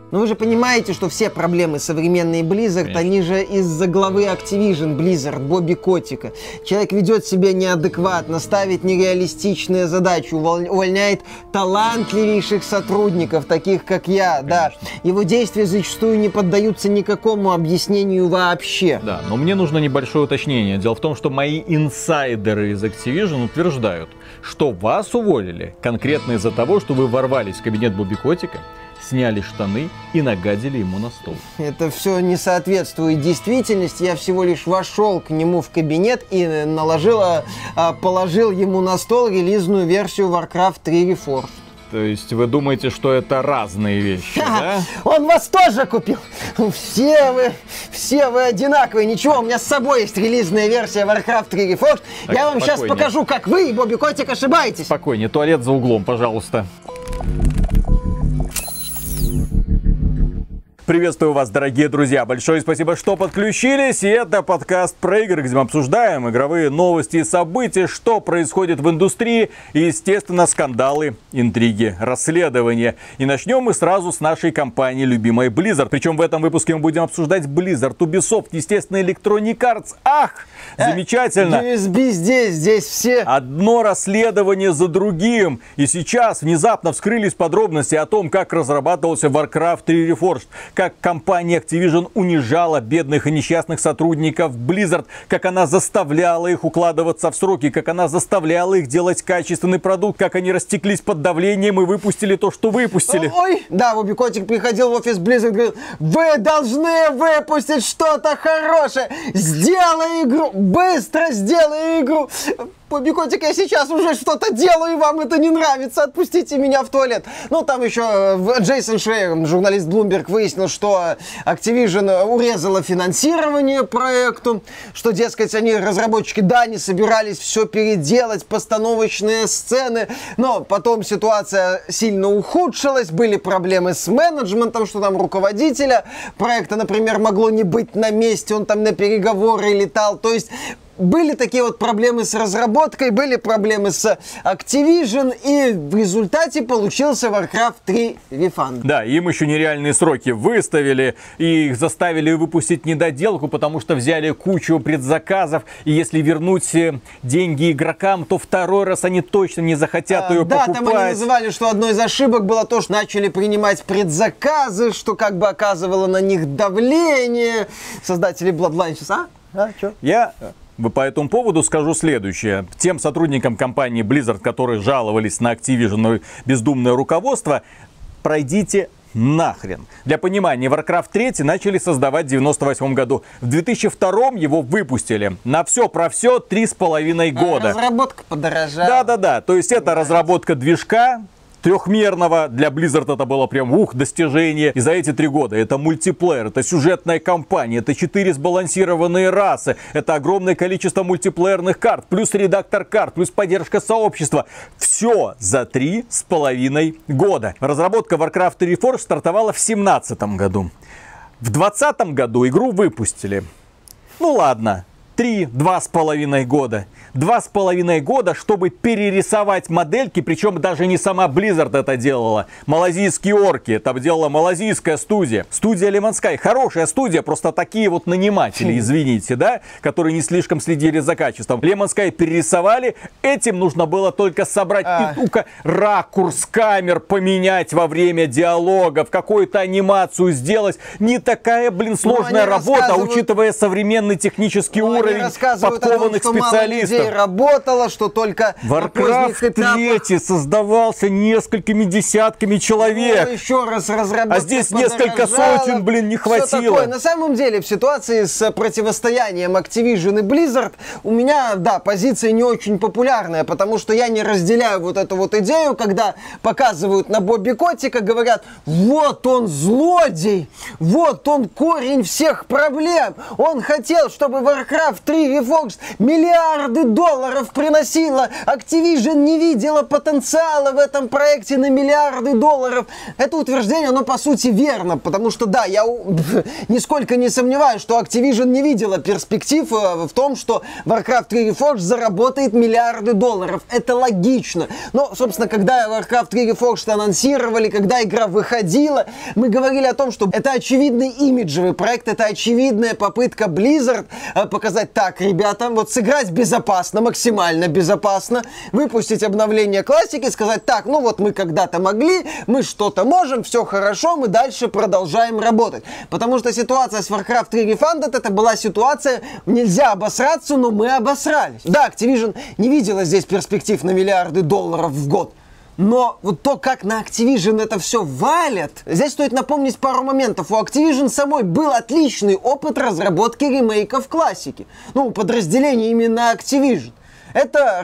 Но вы же понимаете, что все проблемы современной Blizzard, конечно, они же из-за главы Activision Blizzard, Бобби Котика. Человек ведет себя неадекватно, ставит нереалистичные задачи, увольняет талантливейших сотрудников, таких как я, конечно, да. Его действия зачастую не поддаются никакому объяснению вообще. Да, но мне нужно небольшое уточнение. Дело в том, что мои инсайдеры из Activision утверждают, что вас уволили конкретно из-за того, что вы ворвались в кабинет Бобби Котика, сняли штаны и нагадили ему на стол. Это все не соответствует действительности. Я всего лишь вошел к нему в кабинет и положил ему на стол релизную версию Warcraft 3 Reforged. То есть вы думаете, что это разные вещи, да? Он вас тоже купил. Все вы одинаковые. Ничего, у меня с собой есть релизная версия Warcraft 3 Reforged. Так, я вам сейчас покажу, как вы и Бобби Котик ошибаетесь. Спокойнее, туалет за углом, пожалуйста. Приветствую вас, дорогие друзья. Большое спасибо, что подключились. И это подкаст про игры, где мы обсуждаем игровые новости и события, что происходит в индустрии. И, естественно, скандалы, интриги, расследования. И начнем мы сразу с нашей компании любимой Blizzard. Причем в этом выпуске мы будем обсуждать Blizzard, Ubisoft, естественно, Electronic Arts. Ах, замечательно. USB здесь все. Одно расследование за другим. И сейчас внезапно вскрылись подробности о том, как разрабатывался Warcraft 3 Reforged. Как компания Activision унижала бедных и несчастных сотрудников Blizzard, как она заставляла их укладываться в сроки, как она заставляла их делать качественный продукт, как они растеклись под давлением и выпустили то, что выпустили. Ой, да, Бобби Котик приходил в офис Blizzard и говорил: вы должны выпустить что-то хорошее, сделай игру, быстро сделай игру. Бобби Котик, я сейчас уже что-то делаю, и вам это не нравится, отпустите меня в туалет. Ну, там еще Джейсон Шрейер, журналист Bloomberg, выяснил, что Activision урезала финансирование проекту, что, дескать, они, разработчики, да, не собирались все переделать, постановочные сцены, но потом ситуация сильно ухудшилась, были проблемы с менеджментом, что там руководителя проекта, например, могло не быть на месте, он там на переговоры летал, то есть... Были такие вот проблемы с разработкой, были проблемы с Activision, и в результате получился Warcraft 3 Refund. Да, им еще нереальные сроки выставили, и их заставили выпустить недоделку, потому что взяли кучу предзаказов, и если вернуть деньги игрокам, то второй раз они точно не захотят ее покупать. Да, там они называли, что одной из ошибок было то, что начали принимать предзаказы, что как бы оказывало на них давление. Создатели Bloodline сейчас, чё? По этому поводу скажу следующее. Тем сотрудникам компании Blizzard, которые жаловались на Activision бездумное руководство, пройдите нахрен. Для понимания, Warcraft 3 начали создавать в 1998 году. В 2002 его выпустили. На все про все 3,5 года. Разработка подорожала. Да. То есть это разработка движка трехмерного. Для Blizzard это было прям достижение. И за эти 3 года это мультиплеер, это сюжетная кампания, это 4 сбалансированные расы, это огромное количество мультиплеерных карт, плюс редактор карт, плюс поддержка сообщества. Все за 3,5 года. Разработка Warcraft 3 Reforged стартовала в 2017 году. В 2020 году игру выпустили. Ну ладно. 2,5 года. 2,5 года, чтобы перерисовать модельки, причем даже не сама Blizzard это делала. Малазийские орки, это делала малазийская студия. Студия Lemon Sky, хорошая студия, просто такие вот наниматели, извините, да, которые не слишком следили за качеством. Lemon Sky перерисовали, этим нужно было только собрать ракурс камер поменять во время диалогов, какую-то анимацию сделать. Не такая, сложная работа, учитывая современный технический уровень подкованных специалистов. Работало, что только Warcraft 3 создавался несколькими десятками человек. Ну, еще раз разработка. А здесь несколько сотен, не хватило. На самом деле, в ситуации с противостоянием Activision и Blizzard у меня, да, позиция не очень популярная, потому что я не разделяю вот эту вот идею, когда показывают на Бобби Котика, говорят: вот он злодей, вот он корень всех проблем. Он хотел, чтобы Warcraft Warcraft 3 Reforged миллиарды долларов приносила. Activision не видела потенциала в этом проекте на миллиарды долларов. Это утверждение, оно по сути верно, потому что да, я нисколько не сомневаюсь, что Activision не видела перспектив в том, что Warcraft 3 Reforged заработает миллиарды долларов. Это логично. Но, собственно, когда Warcraft 3 Reforged анонсировали, когда игра выходила, мы говорили о том, что это очевидный имиджевый проект, это очевидная попытка Blizzard показать: так, ребята, вот сыграть безопасно, максимально безопасно, выпустить обновление классики, сказать: так, ну вот мы когда-то могли, мы что-то можем, все хорошо, мы дальше продолжаем работать. Потому что ситуация с Warcraft 3 Refunded, это была ситуация, нельзя обосраться, но мы обосрались. Да, Activision не видела здесь перспектив на миллиарды долларов в год. Но вот то, как на Activision это все валят, здесь стоит напомнить пару моментов. У Activision самой был отличный опыт разработки ремейков классики. Ну, у подразделения именно Activision. Это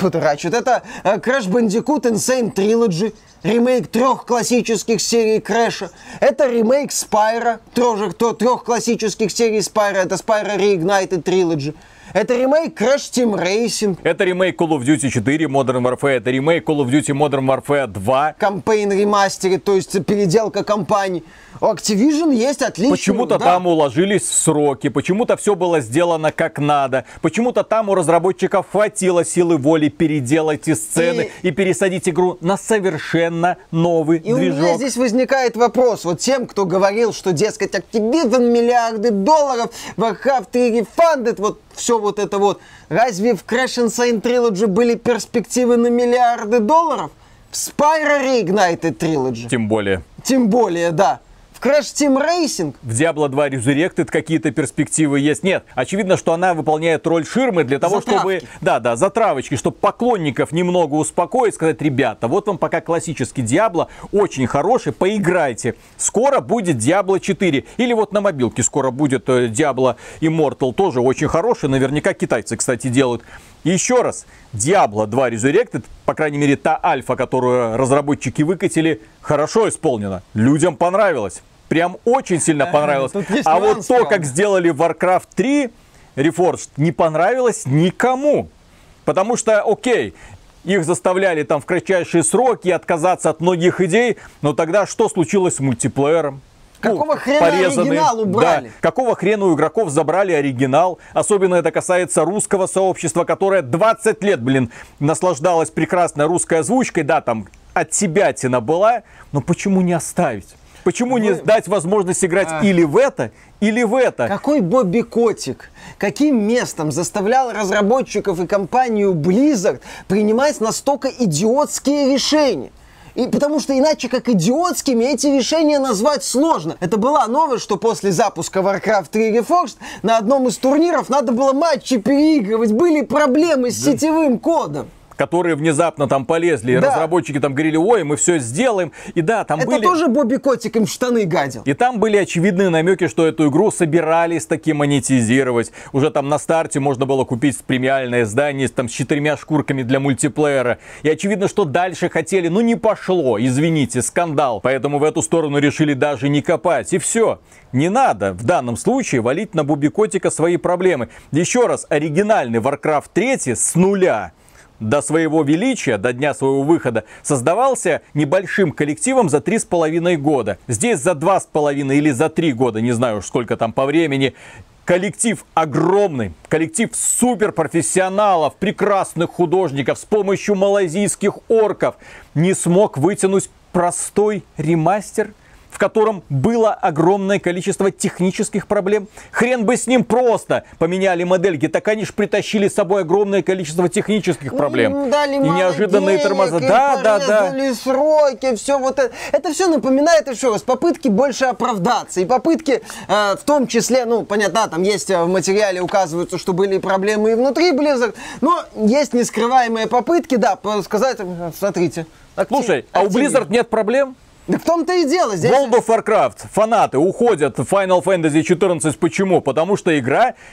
это Crash Bandicoot Insane Trilogy, ремейк 3 классических серий Крэша. Это ремейк Spyro, тоже 3 классических серий Spyro, это Spyro Reignited Trilogy. Это ремейк Crash Team Racing. Это ремейк Call of Duty 4 Modern Warfare. Это ремейк Call of Duty Modern Warfare 2. Campaign ремастере, то есть переделка кампаний. У Activision есть отличный... Почему-то там уложились в сроки, почему-то все было сделано как надо, почему-то там у разработчиков хватило силы воли переделать и сцены и пересадить игру на совершенно новый движок. И у меня здесь возникает вопрос, вот тем, кто говорил, что, дескать, Activision миллиарды долларов, Warcraft 3 Refunded, вот все вот это вот. Разве в Crash Insane Trilogy были перспективы на миллиарды долларов? В Spyro Reignited Trilogy? Тем более. Тем более, да. В Crash Team Racing? В Diablo 2 Resurrected какие-то перспективы есть. Нет, очевидно, что она выполняет роль ширмы для того, затравки. чтобы... Да, затравочки, чтобы поклонников немного успокоить, сказать: ребята, вот вам пока классический Diablo, очень хороший, поиграйте. Скоро будет Diablo 4. Или вот на мобилке скоро будет Diablo Immortal, тоже очень хороший. Наверняка китайцы, кстати, делают. И еще раз, Diablo 2 Resurrected, по крайней мере, та альфа, которую разработчики выкатили, хорошо исполнена. Людям понравилось. Прям очень сильно понравилось. А вот то, как сделали Warcraft 3 Reforged, не понравилось никому. Потому что, окей, их заставляли там в кратчайшие сроки отказаться от многих идей, но тогда что случилось с мультиплеером? Какого хрена оригинал убрали? Да. Какого хрена у игроков забрали оригинал? Особенно это касается русского сообщества, которое 20 лет, наслаждалось прекрасной русской озвучкой. Да, там отсебятина была, но почему не оставить? Почему не дать возможность играть или в это, или в это? Какой Бобби Котик, каким местом заставлял разработчиков и компанию Blizzard принимать настолько идиотские решения? И потому что иначе как идиотскими эти решения назвать сложно. Это была новость, что после запуска Warcraft 3 Reforged на одном из турниров надо было матчи переигрывать. Были проблемы с сетевым кодом. Которые внезапно там полезли, и разработчики там говорили: ой, мы все сделаем. И да, там это тоже Бобби Котик им в штаны гадил. И там были очевидные намеки, что эту игру собирались таки монетизировать. Уже там на старте можно было купить премиальное издание там с 4 шкурками для мультиплеера. И очевидно, что дальше хотели, но не пошло, извините, скандал. Поэтому в эту сторону решили даже не копать. И все. Не надо в данном случае валить на Бобби Котика свои проблемы. Еще раз, оригинальный Warcraft 3 с нуля до своего величия, до дня своего выхода, создавался небольшим коллективом за 3,5 года. Здесь за 2,5 или за 3 года, не знаю уж сколько там по времени. Коллектив огромный, коллектив суперпрофессионалов, прекрасных художников с помощью малайзийских орков не смог вытянуть простой ремастер, в котором было огромное количество технических проблем. Хрен бы с ним, просто поменяли модельки, так они ж притащили с собой огромное количество технических проблем. Дали и неожиданные денег, тормоза. Да. Сроки, все вот это. Это все напоминает еще раз попытки больше оправдаться. И попытки, в том числе, ну, понятно, там есть в материале указываются, что были проблемы и внутри Blizzard, но есть нескрываемые попытки, да, сказать: смотрите. Слушай, а у Blizzard нет проблем? Да в том-то и дело. Здесь... World of Warcraft фанаты уходят в Final Fantasy XIV. Почему? Потому что игра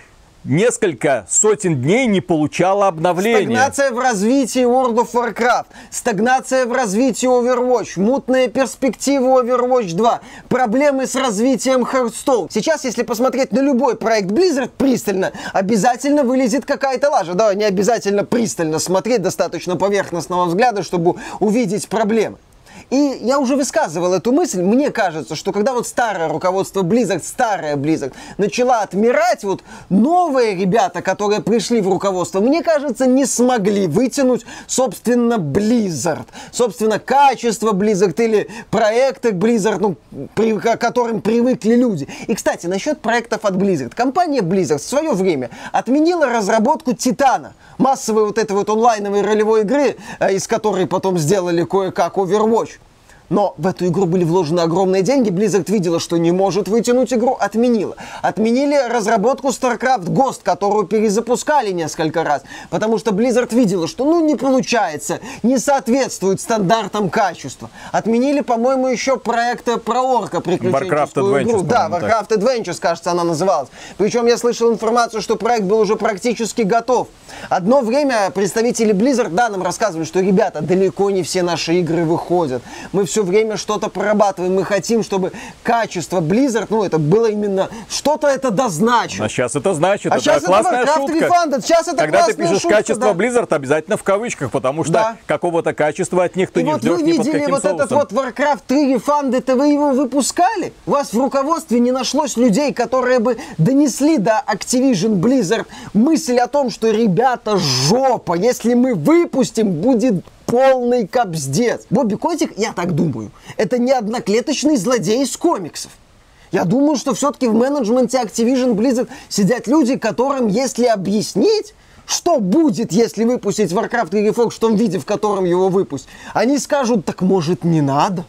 несколько сотен дней не получала обновления. Стагнация в развитии World of Warcraft, стагнация в развитии Overwatch, мутные перспективы Overwatch 2, проблемы с развитием Hearthstone. Сейчас, если посмотреть на любой проект Blizzard пристально, обязательно вылезет какая-то лажа. Да, не обязательно пристально смотреть, достаточно поверхностного взгляда, чтобы увидеть проблемы. И я уже высказывал эту мысль. Мне кажется, что когда вот старое руководство Blizzard, старая Blizzard, начала отмирать, вот новые ребята, которые пришли в руководство, мне кажется, не смогли вытянуть, собственно, Blizzard. Собственно, качество Blizzard или проекты Blizzard, ну, к которым привыкли люди. И, кстати, насчет проектов от Blizzard. Компания Blizzard в свое время отменила разработку Титана. Массовой вот этой вот онлайновой ролевой игры, из которой потом сделали кое-как Overwatch. Но в эту игру были вложены огромные деньги, Blizzard видела, что не может вытянуть игру, отменила. Отменили разработку StarCraft Ghost, которую перезапускали несколько раз, потому что Blizzard видела, что ну не получается, не соответствует стандартам качества. Отменили, по-моему, еще проект про орка, приключенческую игру. Да, Warcraft Adventures, кажется, она называлась. Причем я слышал информацию, что проект был уже практически готов. Одно время представители Blizzard, да, нам рассказывали, что, ребята, далеко не все наши игры выходят. Мы все время что-то прорабатываем. Мы хотим, чтобы качество Blizzard, ну, это было именно что-то это дозначило. А сейчас это значит. А это сейчас классная это шутка. Refunded. Сейчас это когда ты пишешь шутка, качество да. Blizzard, обязательно в кавычках, потому что да. какого-то качества от них ты и не вот ждешь вы ни под видели каким вот соусом. этот вот Warcraft 3 Refunded, это вы его выпускали? У вас в руководстве не нашлось людей, которые бы донесли до Activision Blizzard мысль о том, что, ребята, жопа, если мы выпустим, будет полный капздец. Бобби Котик, я так думаю, это не одноклеточный злодей из комиксов. Я думаю, что все-таки в менеджменте Activision Blizzard сидят люди, которым, если объяснить, что будет, если выпустить Warcraft или Reforged в том виде, в котором его выпустить, они скажут, так может не надо.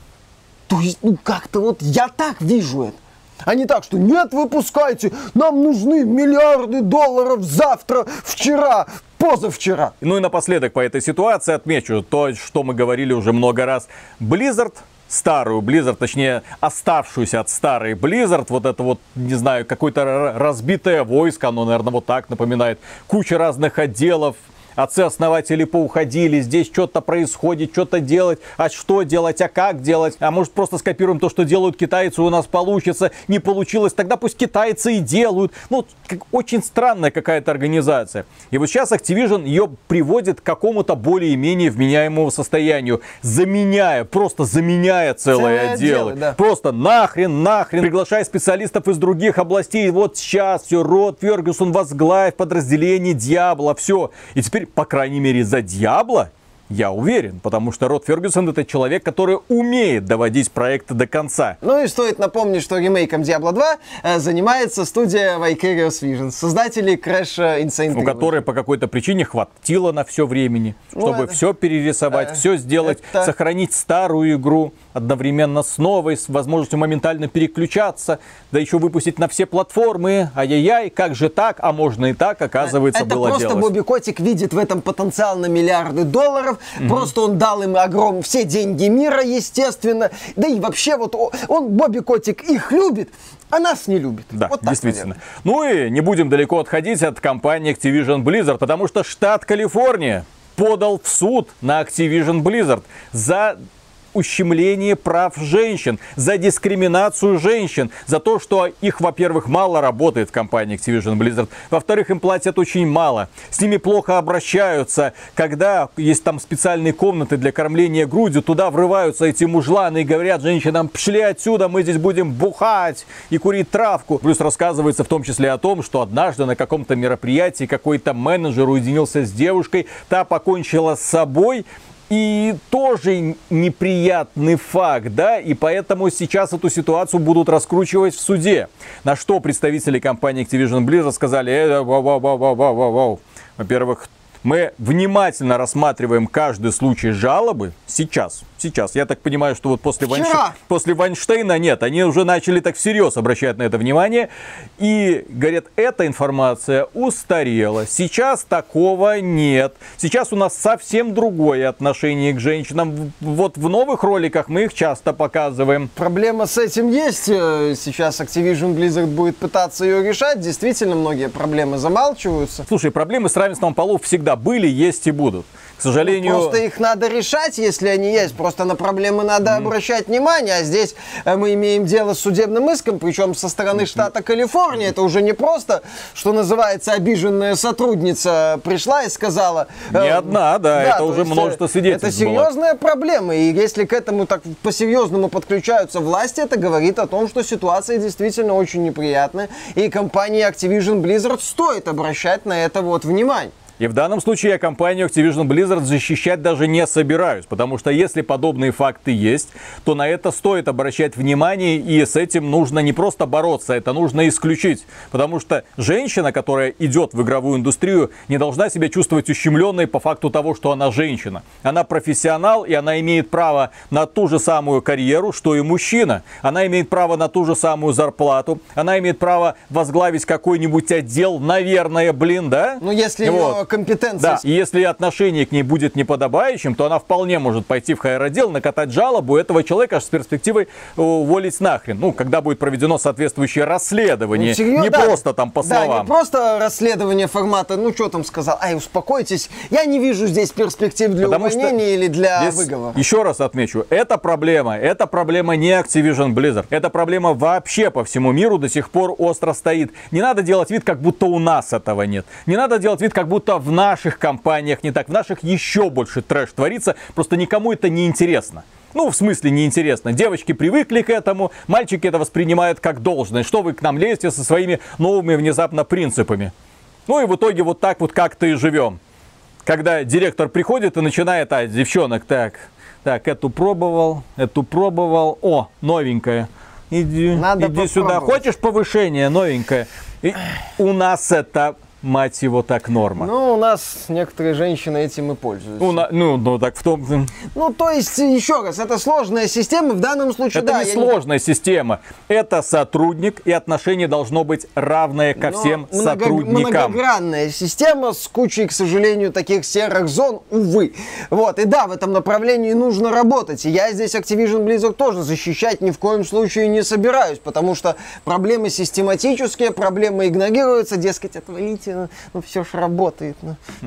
То есть, ну как-то вот я так вижу это. А не так, что нет, выпускайте, нам нужны миллиарды долларов завтра, вчера, позавчера. Ну и напоследок по этой ситуации отмечу то, что мы говорили уже много раз. Blizzard, старую Blizzard, точнее оставшуюся от старой Blizzard, вот это вот, не знаю, какое-то разбитое войско, оно, наверное, вот так напоминает, куча разных отделов. Отцы-основатели поуходили, здесь что-то происходит, что-то делать, а что делать, а как делать, а может просто скопируем то, что делают китайцы, у нас получится, не получилось, тогда пусть китайцы и делают. Ну, очень странная какая-то организация. И вот сейчас Activision ее приводит к какому-то более-менее вменяемому состоянию, просто заменяя целое отдело. Да. Просто нахрен, приглашая специалистов из других областей, вот сейчас все, Род Фергюсон возглавит подразделение Diablo, все. И теперь, по крайней мере, за Diablo я уверен, потому что Род Фергюсон это человек, который умеет доводить проекты до конца. Ну и стоит напомнить, что ремейком Diablo 2 занимается студия Vicarious Visions, создатели Crash Insane 3. У которой по какой-то причине хватило на все времени, чтобы все перерисовать, все сделать, сохранить старую игру одновременно с новой, с возможностью моментально переключаться, да еще выпустить на все платформы. Ай-яй-яй, как же так? А можно и так, оказывается, это было делать. Это просто Бобби Котик видит в этом потенциал на миллиарды долларов. Просто он дал им все деньги мира, естественно. Да и вообще вот он, Бобби Котик, их любит, а нас не любит. Да, вот так, действительно. Наверное. Ну и не будем далеко отходить от компании Activision Blizzard, потому что штат Калифорния подал в суд на Activision Blizzard за ущемление прав женщин, за дискриминацию женщин, за то, что их, во-первых, мало работает в компании Activision Blizzard, во-вторых, им платят очень мало, с ними плохо обращаются, когда есть там специальные комнаты для кормления грудью, туда врываются эти мужланы и говорят женщинам: пшли отсюда, мы здесь будем бухать и курить травку. Плюс рассказывается в том числе о том, что однажды на каком-то мероприятии какой-то менеджер уединился с девушкой, та покончила с собой. И тоже неприятный факт, да, и поэтому сейчас эту ситуацию будут раскручивать в суде. На что представители компании Activision Blizzard сказали: во-во-во-во-во-во. Во-первых, Мы внимательно рассматриваем каждый случай жалобы сейчас. Я так понимаю, что вот после Вайнштейна нет, они уже начали так всерьез обращать на это внимание. И говорят, эта информация устарела. Сейчас такого нет. Сейчас у нас совсем другое отношение к женщинам. Вот в новых роликах мы их часто показываем. Проблема с этим есть. Сейчас Activision Blizzard будет пытаться ее решать. Действительно, многие проблемы замалчиваются. Слушай, проблемы с равенством полов всегда были, есть и будут. К сожалению... Просто их надо решать, если они есть. Просто на проблемы надо обращать внимание. А здесь мы имеем дело с судебным иском, причем со стороны штата Калифорния. Это уже не просто, что называется, обиженная сотрудница пришла и сказала... Не одна, да, это уже множество свидетельств Это серьезная проблема. И если к этому так по-серьезному подключаются власти, это говорит о том, что ситуация действительно очень неприятная. И компании Activision Blizzard стоит обращать на это вот внимание. И в данном случае я компанию Activision Blizzard защищать даже не собираюсь, потому что если подобные факты есть, то на это стоит обращать внимание, и с этим нужно не просто бороться, это нужно исключить. Потому что женщина, которая идет в игровую индустрию, не должна себя чувствовать ущемленной по факту того, что она женщина. Она профессионал, и она имеет право на ту же самую карьеру, что и мужчина. Она имеет право на ту же самую зарплату, она имеет право возглавить какой-нибудь отдел, наверное, да? Ну, если ее компетенции. Да, и если отношение к ней будет неподобающим, то она вполне может пойти в HR-отдел, накатать жалобу этого человека аж с перспективой уволить нахрен. Ну, когда будет проведено соответствующее расследование. Не просто там по словам. Да, не просто расследование формата, ну, что там сказал, ай, успокойтесь, я не вижу здесь перспектив для увольнения или для выговора. Еще раз отмечу, это проблема не Activision Blizzard. Эта проблема вообще по всему миру до сих пор остро стоит. Не надо делать вид, как будто у нас этого нет. Не надо делать вид, как будто в наших компаниях не так. В наших еще больше трэш творится. Просто никому это не интересно. Ну, в смысле неинтересно. Девочки привыкли к этому, мальчики это воспринимают как должное. Что вы к нам лезете со своими новыми внезапно принципами? Ну и в итоге вот так вот как-то и живем. Когда директор приходит и начинает, девчонок, так, эту пробовал, о, новенькая. Иди сюда. Хочешь повышение, новенькое? И у нас это... Мать его, так норма. Ну, у нас некоторые женщины этим и пользуются. Так в том... Ну, то есть, еще раз, это сложная система, в данном случае, это не сложная система. Это сотрудник, и отношение должно быть равное ко всем сотрудникам. Многогранная система с кучей, к сожалению, таких серых зон, увы. Вот, и да, в этом направлении нужно работать. И я здесь Activision Blizzard тоже защищать ни в коем случае не собираюсь, потому что проблемы систематические, проблемы игнорируются, дескать, отвалите. Ну, все ж работает.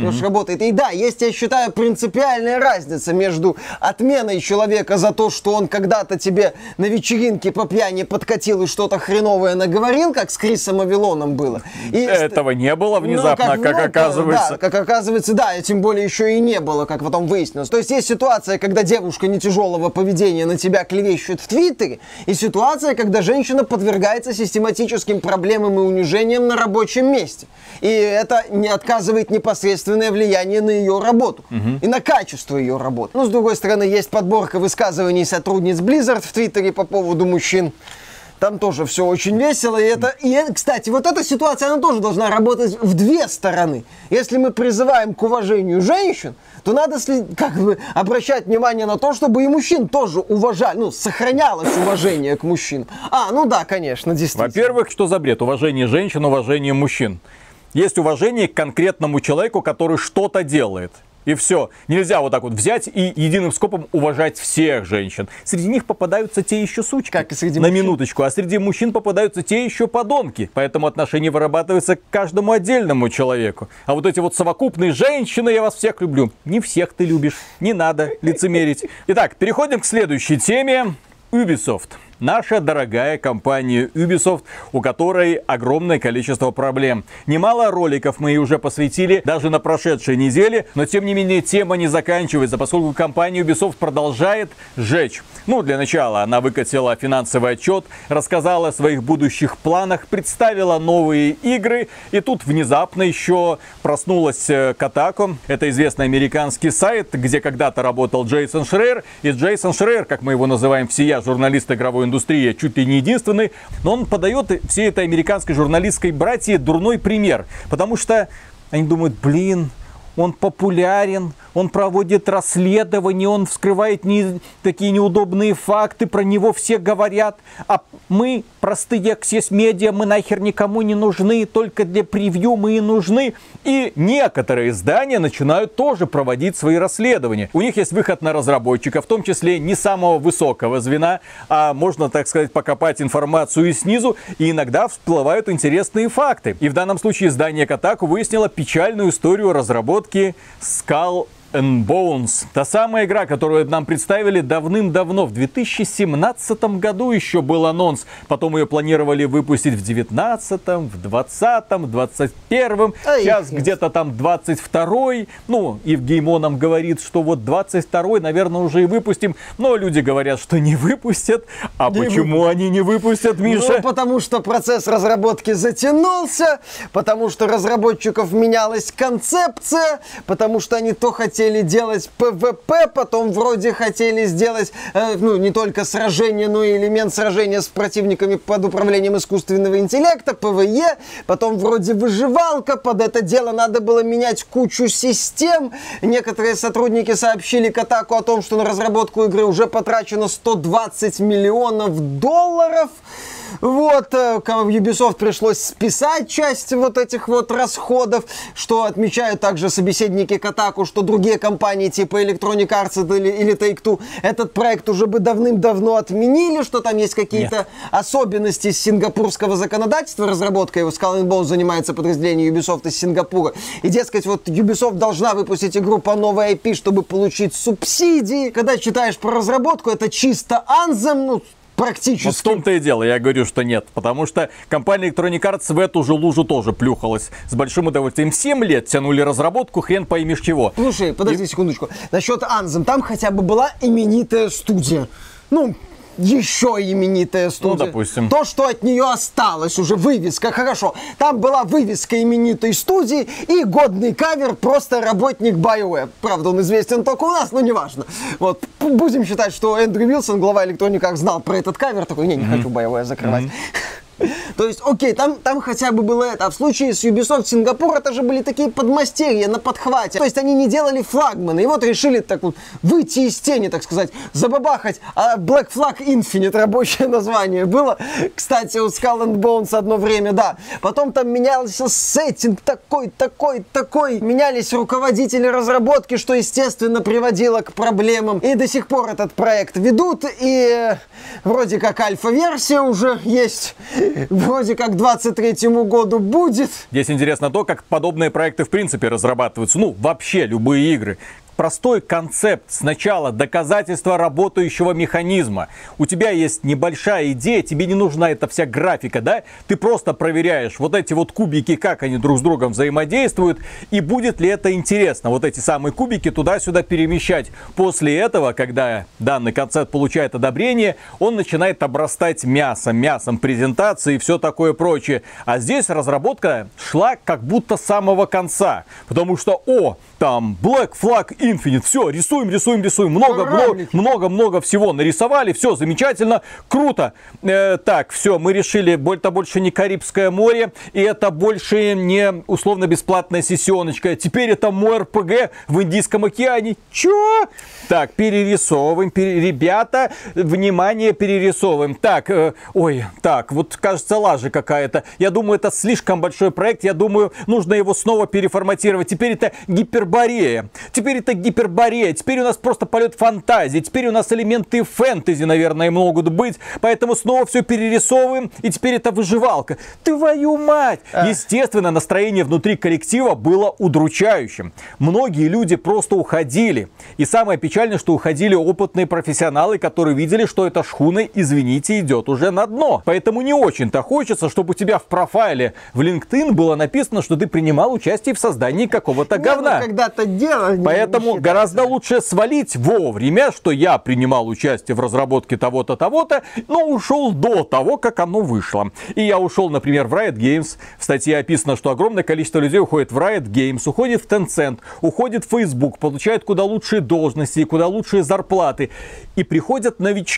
И да, есть, я считаю, принципиальная разница между отменой человека за то, что он когда-то тебе на вечеринке по пьяни подкатил и что-то хреновое наговорил, как с Крисом Вавилоном было. Этого не было внезапно, как оказывается. Да, как оказывается, да, и тем более еще и не было, как потом выяснилось. То есть есть ситуация, когда девушка не тяжелого поведения на тебя клевещет в Твиттере, и ситуация, когда женщина подвергается систематическим проблемам и унижениям на рабочем месте. И это не отказывает непосредственное влияние на ее работу и на качество ее работы. Но, с другой стороны, есть подборка высказываний сотрудниц Blizzard в Твиттере по поводу мужчин. Там тоже все очень весело. Кстати, вот эта ситуация, она тоже должна работать в две стороны. Если мы призываем к уважению женщин, то надо обращать внимание на то, чтобы и мужчин тоже уважали, сохранялось уважение к мужчинам. Ну да, конечно, действительно. Во-первых, что за бред? Уважение женщин, уважение мужчин. Есть уважение к конкретному человеку, который что-то делает. И все. Нельзя вот так вот взять и единым скопом уважать всех женщин. Среди них попадаются те еще сучки. Как и среди мужчин. Минуточку. А среди мужчин попадаются те еще подонки. Поэтому отношения вырабатываются к каждому отдельному человеку. А вот эти вот совокупные женщины, я вас всех люблю. Не всех ты любишь. Не надо лицемерить. Итак, переходим к следующей теме. Ubisoft. Наша дорогая компания Ubisoft, у которой огромное количество проблем. Немало роликов мы ей уже посвятили, даже на прошедшей неделе, но тем не менее тема не заканчивается, поскольку компания Ubisoft продолжает жечь. Для начала она выкатила финансовый отчет, рассказала о своих будущих планах, представила новые игры, и тут внезапно еще проснулась Kotaku. Это известный американский сайт, где когда-то работал Джейсон Шрейер, и Джейсон Шрейер, как мы его называем всея, журналист игровой индустрии, чуть ли не единственный, но он подает всей этой американской журналистской братье дурной пример, потому что они думают, он популярен, он проводит расследования, он вскрывает такие неудобные факты, про него все говорят. А мы, простые аксесс-медиа, мы нахер никому не нужны, только для превью мы и нужны. И некоторые издания начинают тоже проводить свои расследования. У них есть выход на разработчика, в том числе не самого высокого звена, а можно, так сказать, покопать информацию и снизу, и иногда всплывают интересные факты. И в данном случае издание Kotaku выяснило печальную историю разработки Skull and Bones. Та самая игра, которую нам представили давным-давно, в 2017 году еще был анонс. Потом ее планировали выпустить в 19-м, в 20-м, в 21-м. Сейчас где-то там 22-й. Ну, и в Game On нам говорит, что вот 22-й, наверное, уже и выпустим. Но люди говорят, что не выпустят. А почему они не выпустят, Миша? Ну, потому что процесс разработки затянулся, потому что разработчиков менялась концепция, потому что они то хотели делать PvP, потом вроде хотели сделать, не только сражение, но и элемент сражения с противниками под управлением искусственного интеллекта, PvE, потом вроде выживалка, под это дело надо было менять кучу систем. Некоторые сотрудники сообщили Kotaku о том, что на разработку игры уже потрачено $120 миллионов. Вот, Ubisoft пришлось списать часть вот этих вот расходов, что отмечают также собеседники Kotaku, что другие компании типа Electronic Arts или Take-Two этот проект уже бы давным-давно отменили, что там есть какие-то особенности сингапурского законодательства, разработка его. Skull and Bones занимается подразделением Ubisoft из Сингапура. И, дескать, вот Ubisoft должна выпустить игру по новой IP, чтобы получить субсидии. Когда читаешь про разработку, это чисто Anthem, практически. Вот в том-то и дело, я говорю, что нет. Потому что компания Electronic Arts в эту же лужу тоже плюхалась. С большим удовольствием. 7 лет тянули разработку, хрен поймешь чего. Слушай, подожди секундочку. Насчет Anthem, там хотя бы была именитая студия. Еще именитая студия. Допустим. То, что от нее осталось уже, вывеска, хорошо. Там была вывеска именитой студии и годный кавер, просто работник BioWare. Правда, он известен только у нас, но неважно. Вот, будем считать, что Эндрю Уилсон, глава Electronic Arts, знал про этот кавер, такой, не хочу BioWare закрывать. То есть, окей, там хотя бы было это. А в случае с Ubisoft Сингапур это же были такие подмастерья на подхвате. То есть они не делали флагманы. И вот решили так вот выйти из тени, так сказать, забабахать. А Black Flag Infinite рабочее название было. Кстати, у Skull and Bones одно время, да. Потом там менялся сеттинг такой. Менялись руководители разработки, что, естественно, приводило к проблемам. И до сих пор этот проект ведут. И вроде как альфа-версия уже есть. Вроде как к 23-му году будет. Здесь интересно то, как подобные проекты в принципе разрабатываются. Вообще любые игры. Простой концепт. Сначала доказательство работающего механизма. У тебя есть небольшая идея, тебе не нужна эта вся графика, да? Ты просто проверяешь вот эти вот кубики, как они друг с другом взаимодействуют, и будет ли это интересно. Вот эти самые кубики туда-сюда перемещать. После этого, когда данный концепт получает одобрение, он начинает обрастать мясом презентации и все такое прочее. А здесь разработка шла как будто с самого конца. Потому что, там Black Flag Infinite, все, рисуем, много всего нарисовали, все замечательно, круто. Так, все, мы решили, это больше не Карибское море, и это больше не условно-бесплатная сессионочка, теперь это мой РПГ в Индийском океане. Чё? Так, перерисовываем, ребята, внимание, перерисовываем. Так, вот кажется лажа какая-то. Я думаю, это слишком большой проект, я думаю, нужно его снова переформатировать. Теперь это гиперборея, теперь у нас просто полет фантазии, теперь у нас элементы фэнтези, наверное, могут быть, поэтому снова все перерисовываем, и теперь это выживалка. Твою мать! Естественно, настроение внутри коллектива было удручающим. Многие люди просто уходили. И самое печальное, что уходили опытные профессионалы, которые видели, что эта шхуна, извините, идет уже на дно. Поэтому не очень-то хочется, чтобы у тебя в профайле в LinkedIn было написано, что ты принимал участие в создании какого-то говна. Когда-то дело. Поэтому гораздо лучше свалить вовремя, что я принимал участие в разработке того-то, но ушел до того, как оно вышло. И я ушел, например, в Riot Games. В статье описано, что огромное количество людей уходит в Riot Games, уходит в Tencent, уходит в Facebook, получают куда лучшие должности, куда лучшие зарплаты. И приходят новички.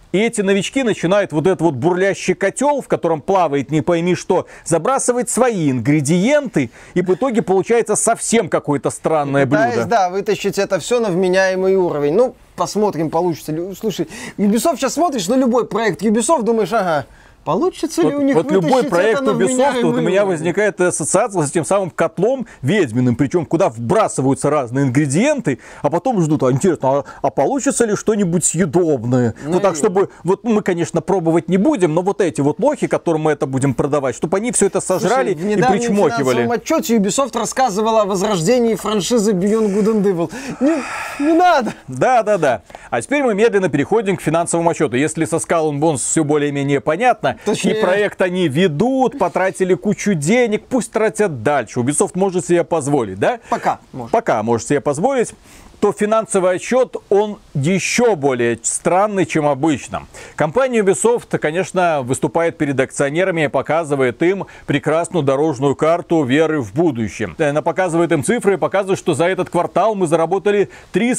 И эти новички начинают вот этот вот бурлящий котел, в котором плавает не пойми что, забрасывать свои ингредиенты, и в итоге получается совсем какое-то странное блюдо. Да, вытащить это все на вменяемый уровень. Ну, посмотрим, получится ли. Слушай, Ubisoft сейчас смотришь на любой проект Ubisoft, думаешь, ага, получится ли у них вот любой вытащить проект это на Ubisoft, вот у меня уровень? возникает ассоциация с тем самым котлом ведьминым, причем куда вбрасываются разные ингредиенты, а потом ждут, интересно, а получится ли что-нибудь съедобное? Ну так, чтобы, вот мы, конечно, пробовать не будем, но вот эти вот лохи, которым мы это будем продавать, чтобы они все это сожрали. Слушай, и причмокивали. В финансовом отчете Ubisoft рассказывала о возрождении франшизы Beyond Good and Evil. Не надо! Да. А теперь мы медленно переходим к финансовому отчету. Если со Skull and Bones все более-менее понятно, точнее, и проект они ведут, потратили кучу денег, пусть тратят дальше. Ubisoft может себе позволить, да? Пока может себе позволить. То финансовый отчет, он еще более странный, чем обычно. Компания Ubisoft, конечно, выступает перед акционерами и показывает им прекрасную дорожную карту веры в будущее. Она показывает им цифры и показывает, что за этот квартал мы заработали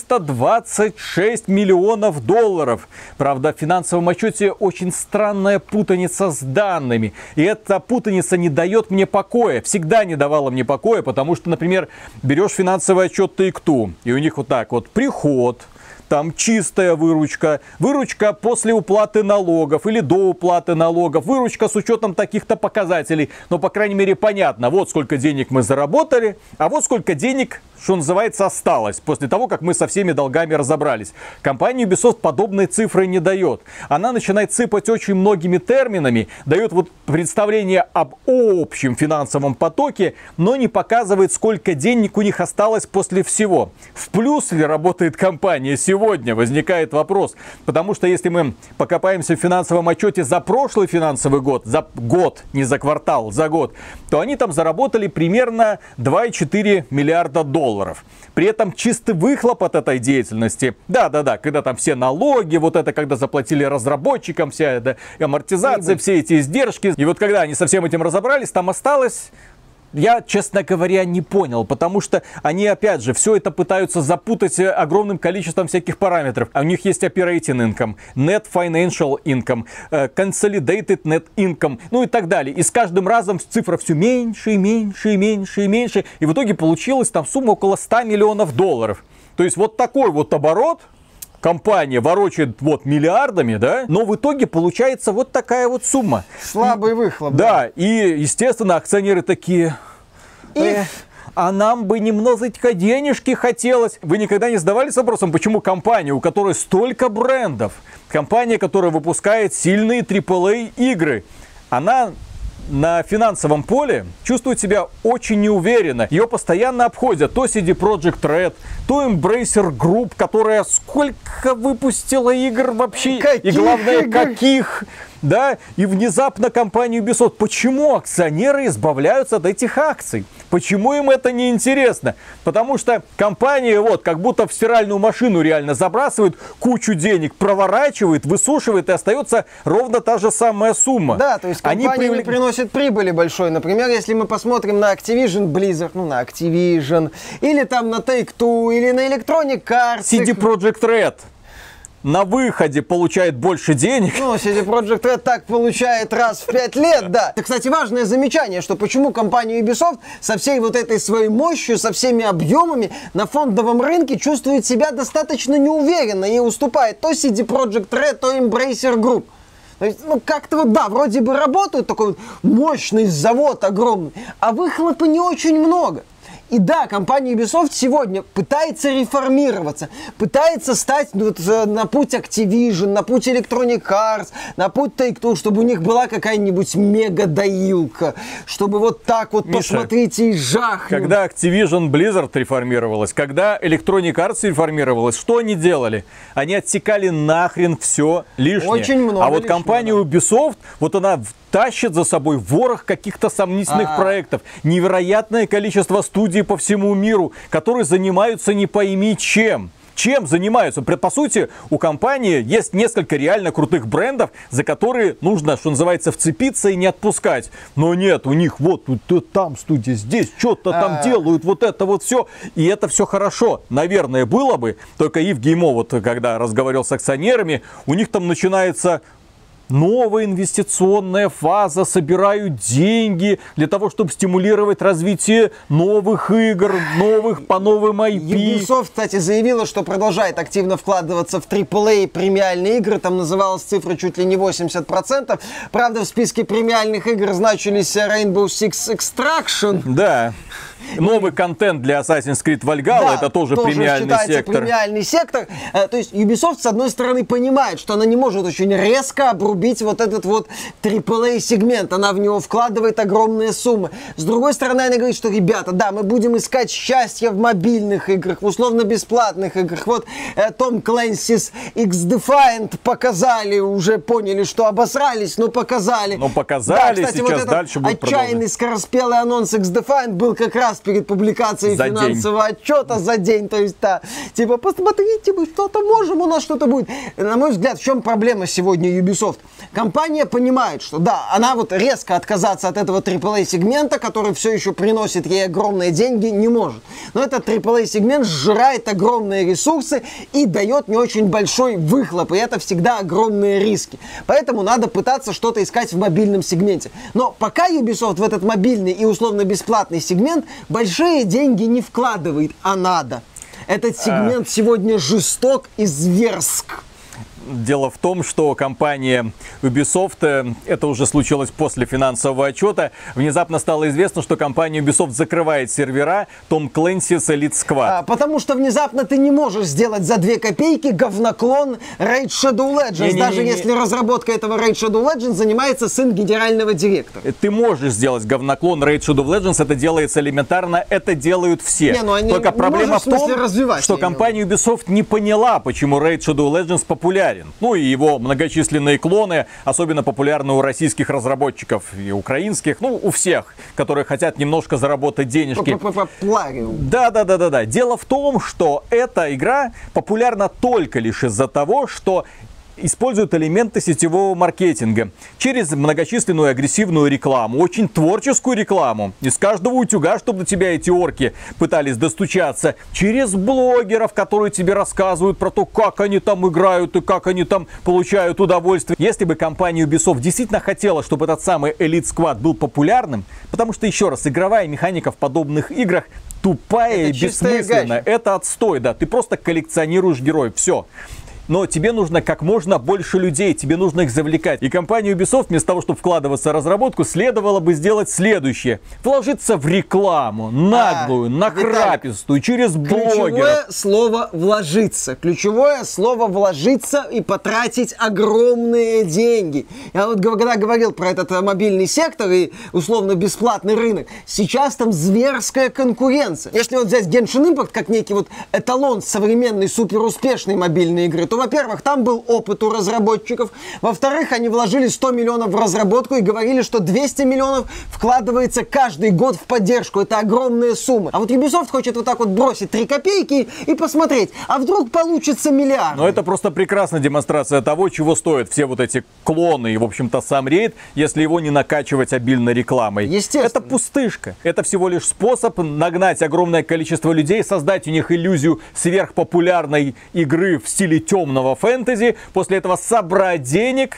326 миллионов долларов. Правда, в финансовом отчете очень странная путаница с данными. И эта путаница не дает мне покоя. Всегда не давала мне покоя, потому что, например, берешь финансовый отчет Take-Two, и у них вот так вот приход, там чистая выручка, выручка после уплаты налогов или до уплаты налогов, выручка с учетом таких-то показателей. Но, по крайней мере, понятно, вот сколько денег мы заработали, а вот сколько денег, что называется, осталось после того, как мы со всеми долгами разобрались. Компания Ubisoft подобные цифры не дает. Она начинает сыпать очень многими терминами, дает вот представление об общем финансовом потоке, но не показывает, сколько денег у них осталось после всего. В плюс ли работает компания сегодня? Возникает вопрос. Потому что если мы покопаемся в финансовом отчете за прошлый финансовый год, за год, не за квартал, за год, то они там заработали примерно 2,4 миллиарда долларов. При этом чистый выхлоп от этой деятельности, да, когда там все налоги, вот это когда заплатили разработчикам, вся эта амортизация, все эти издержки. И вот когда они со всем этим разобрались, там осталось... Я, честно говоря, не понял, потому что они, опять же, все это пытаются запутать огромным количеством всяких параметров. А у них есть operating income, net financial income, consolidated net income, ну и так далее. И с каждым разом цифра все меньше и меньше и меньше и меньше. И в итоге получилась там сумма около 100 миллионов долларов. То есть вот такой вот оборот. Компания ворочает вот миллиардами, да, но в итоге получается вот такая вот сумма. Слабый выхлоп. Да, и, естественно, акционеры такие... А нам бы немножечко денежки хотелось. Вы никогда не задавались вопросом, почему компания, у которой столько брендов, компания, которая выпускает сильные AAA игры, она... на финансовом поле чувствует себя очень неуверенно. Ее постоянно обходят то CD Projekt Red, то Embracer Group, которая сколько выпустила игр вообще. И главное, каких. Да, и внезапно компания Ubisoft. Почему акционеры избавляются от этих акций? Почему им это не интересно? Потому что компания вот как будто в стиральную машину реально забрасывает кучу денег, проворачивает, высушивает, и остается ровно та же самая сумма. Да, то есть компания не приносит прибыли большой. Например, если мы посмотрим на Activision Blizzard, ну на Activision, или там на Take-Two, или на Electronic Arts. CD Projekt Red на выходе получает больше денег. Ну, CD Projekt Red так получает раз в 5 лет, да. Это, кстати, важное замечание, что почему компания Ubisoft со всей вот этой своей мощью, со всеми объемами на фондовом рынке чувствует себя достаточно неуверенно и уступает то CD Projekt Red, то Embracer Group. То есть, ну, как-то вот, да, вроде бы работают, такой вот мощный завод огромный, а выхлопа не очень много. И да, компания Ubisoft сегодня пытается реформироваться, пытается стать вот, на путь Activision, на путь Electronic Arts, на путь Take-Two, чтобы у них была какая-нибудь мега-доилка, чтобы вот так вот, Миша, посмотрите, и жахнуть. Когда Activision Blizzard реформировалась, когда Electronic Arts реформировалась, что они делали? Они отсекали нахрен все лишнее. Очень много А вот лишнего, компания Ubisoft, вот она тащит за собой ворох каких-то сомнительных проектов. Невероятное количество студий по всему миру, которые занимаются не пойми чем. чем занимаются? По сути, у компании есть несколько реально крутых брендов, за которые нужно, что называется, вцепиться и не отпускать. Но нет, у них вот там студия, здесь что-то там делают, вот это вот все. И это все хорошо. Наверное, было бы. Только Ив Геймо, вот когда разговаривал с акционерами, у них там начинается новая инвестиционная фаза, собирают деньги для того, чтобы стимулировать развитие новых игр, новых по новым IP. Ubisoft, кстати, заявила, что продолжает активно вкладываться в AAA премиальные игры. Там называлась цифра чуть ли не 80%. Правда, в списке премиальных игр значились Rainbow Six Extraction. Да. Новый контент для Assassin's Creed Valhalla, да, это тоже премиальный сектор. Премиальный сектор. То есть Ubisoft, с одной стороны, понимает, что она не может очень резко обрубить вот этот вот AAA-сегмент. Она в него вкладывает огромные суммы. С другой стороны, она говорит, что, ребята, да, мы будем искать счастье в мобильных играх, в условно-бесплатных играх. Вот Tom Clancy's X-Defiant показали, уже поняли, что обосрались, но показали. Но показали, да, кстати, сейчас вот дальше будет отчаянный скороспелый анонс X-Defiant был как раз перед публикацией за финансового отчета за день. То есть, да, типа, посмотрите, мы что-то можем, у нас что-то будет. На мой взгляд, в чем проблема сегодня Ubisoft? Компания понимает, что да, она вот резко отказаться от этого AAA-сегмента, который все еще приносит ей огромные деньги, не может. Но этот AAA-сегмент сжирает огромные ресурсы и дает не очень большой выхлоп, и это всегда огромные риски. Поэтому надо пытаться что-то искать в мобильном сегменте. Но пока Ubisoft в этот мобильный и условно-бесплатный сегмент большие деньги не вкладывает, а надо. Этот сегмент сегодня жесток и зверск. Дело в том, что компания Ubisoft, это уже случилось после финансового отчета, внезапно стало известно, что компания Ubisoft закрывает сервера Tom Clancy's Elite Squad. Потому что внезапно ты не можешь сделать за 2 копейки говноклон Raid Shadow Legends, даже если разработка этого Raid Shadow Legends занимается сын генерального директора. Ты можешь сделать говноклон Raid Shadow Legends, это делается элементарно, это делают все. Только проблема в том, что компания Ubisoft не поняла, почему Raid Shadow Legends популярен. Ну и его многочисленные клоны, особенно популярны у российских разработчиков и украинских, ну у всех, которые хотят немножко заработать денежки. Да. Дело в том, что эта игра популярна только лишь из-за того, что используют элементы сетевого маркетинга через многочисленную агрессивную рекламу, очень творческую рекламу. Из каждого утюга, чтобы до тебя эти орки пытались достучаться, через блогеров, которые тебе рассказывают про то, как они там играют и как они там получают удовольствие. Если бы компания Ubisoft действительно хотела, чтобы этот самый Elite Squad был популярным, потому что, еще раз, игровая механика в подобных играх тупая и бессмысленная. Это отстой, да. Ты просто коллекционируешь героев. Все. Но тебе нужно как можно больше людей, тебе нужно их завлекать. И компания Ubisoft, вместо того, чтобы вкладываться в разработку, следовало бы сделать следующее. Вложиться в рекламу, наглую, нахрапистую, через блогеров. Ключевое слово «вложиться». Ключевое слово «вложиться» и потратить огромные деньги. Я вот когда говорил про этот мобильный сектор и условно-бесплатный рынок, сейчас там зверская конкуренция. Если вот взять Genshin Impact как некий вот эталон современной суперуспешной мобильной игры, то, во-первых, там был опыт у разработчиков. Во-вторых, они вложили 100 миллионов в разработку и говорили, что 200 миллионов вкладывается каждый год в поддержку. Это огромная сумма. А вот Ubisoft хочет вот так вот бросить 3 копейки и посмотреть, а вдруг получится миллиард. Но это просто прекрасная демонстрация того, чего стоят все вот эти клоны и, в общем-то, сам рейд, если его не накачивать обильно рекламой. Естественно. Это пустышка. Это всего лишь способ нагнать огромное количество людей, создать у них иллюзию сверхпопулярной игры в стиле темного фэнтези, после этого собрать денег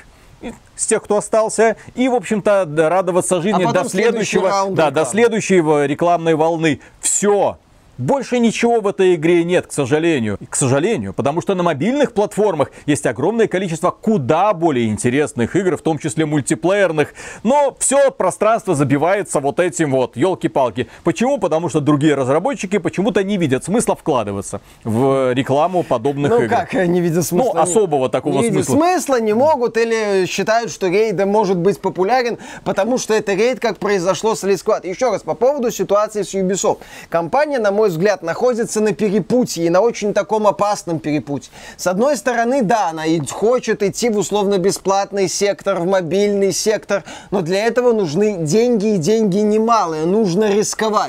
с тех, кто остался, и, в общем-то, радоваться жизни до следующего, до следующей рекламной волны. Все. Больше ничего в этой игре нет, к сожалению. К сожалению, потому что на мобильных платформах есть огромное количество куда более интересных игр, в том числе мультиплеерных. Но все пространство забивается вот этим вот, елки-палки. Почему? Потому что другие разработчики почему-то не видят смысла вкладываться в рекламу подобных игр. Ну как не видят смысла? Ну, особого такого смысла. Не видят смысла, не могут, или считают, что рейд может быть популярен, потому что это рейд, как произошло с Elite Squad. Еще раз, по поводу ситуации с Ubisoft. Компания, на мой взгляд, находится на перепутье, и на очень таком опасном перепутье. С одной стороны, да, она хочет идти в условно-бесплатный сектор, в мобильный сектор, но для этого нужны деньги, и деньги немалые, нужно рисковать.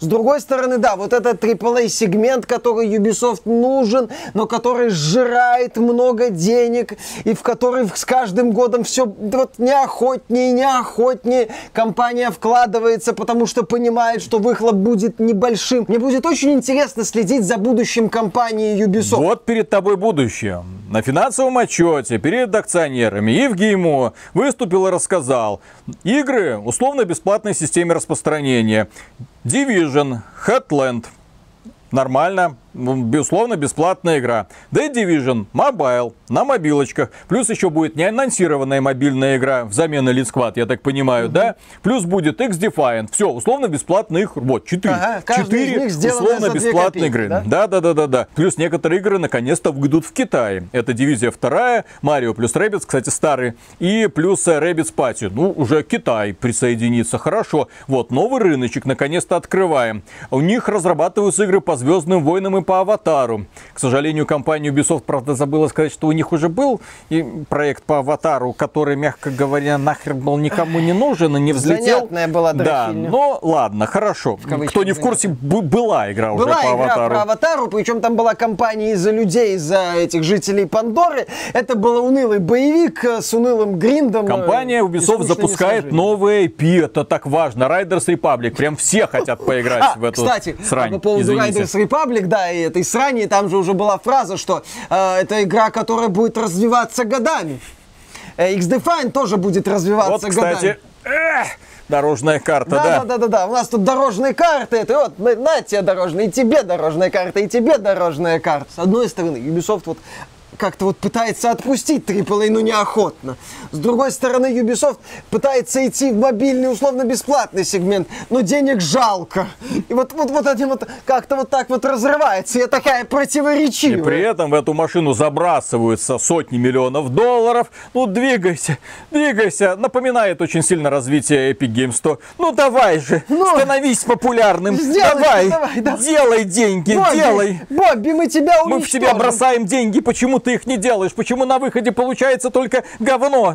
С другой стороны, да, вот этот AAA-сегмент, который Ubisoft нужен, но который сжирает много денег, и в который с каждым годом все вот неохотнее и неохотнее компания вкладывается, потому что понимает, что выхлоп будет небольшим. Мне будет очень интересно следить за будущим компании Ubisoft. Вот перед тобой будущее. На финансовом отчете перед акционерами Евгеймо выступил и рассказал: игры условно-бесплатной системе распространения. Division, Heartland. Нормально. Безусловно, бесплатная игра. The Division Mobile на мобилочках. Плюс еще будет неанонсированная мобильная игра взамен Elite Squad, я так понимаю, да? Плюс будет X-Defiant. Все, условно бесплатные игры. Вот, 4. Ага, 4 условно бесплатные игры. Да. Плюс некоторые игры наконец-то выйдут в Китае. Это Дивизия 2, Марио плюс Rabbids, кстати, старый. И плюс Rabbids Party. Ну, уже Китай присоединится. Хорошо. Вот, новый рыночек наконец-то открываем. У них разрабатываются игры по Звездным войнам и по Аватару. К сожалению, компания Ubisoft, правда, забыла сказать, что у них уже был и проект по Аватару, который, мягко говоря, нахер был никому не нужен и не взлетел. Занятная была Да, дрочильня. но ладно, хорошо. Кто не в курсе, была игра уже по Аватару. Была игра про Аватару, причем там была компания из-за людей, из-за этих жителей Пандоры. Это был унылый боевик с унылым гриндом. Компания Ubisoft запускает новые IP, это так важно. Riders Republic, прям все хотят поиграть в эту срань. По поводу Riders Republic, да, и этой срани, там же уже была фраза, что это игра, которая будет развиваться годами. X-Defiant тоже будет развиваться годами. Кстати, дорожная карта, да. Да. У нас тут дорожные карты. Это вот, на тебе дорожная, и тебе дорожная карта, и тебе дорожная карта. С одной стороны, Ubisoft вот как-то вот пытается отпустить AAA, но неохотно. С другой стороны, Ubisoft пытается идти в мобильный, условно-бесплатный сегмент, но денег жалко. И вот они вот как-то вот так вот разрывается. Я такая противоречивая. И при этом в эту машину забрасываются сотни миллионов долларов. Ну, двигайся. Напоминает очень сильно развитие Epic Games 100. Ну, давай же, становись популярным. Давай, делай деньги, делай. Бобби, мы тебя уничтожим. Мы в тебя бросаем деньги, почему ты их не делаешь? Почему на выходе получается только говно?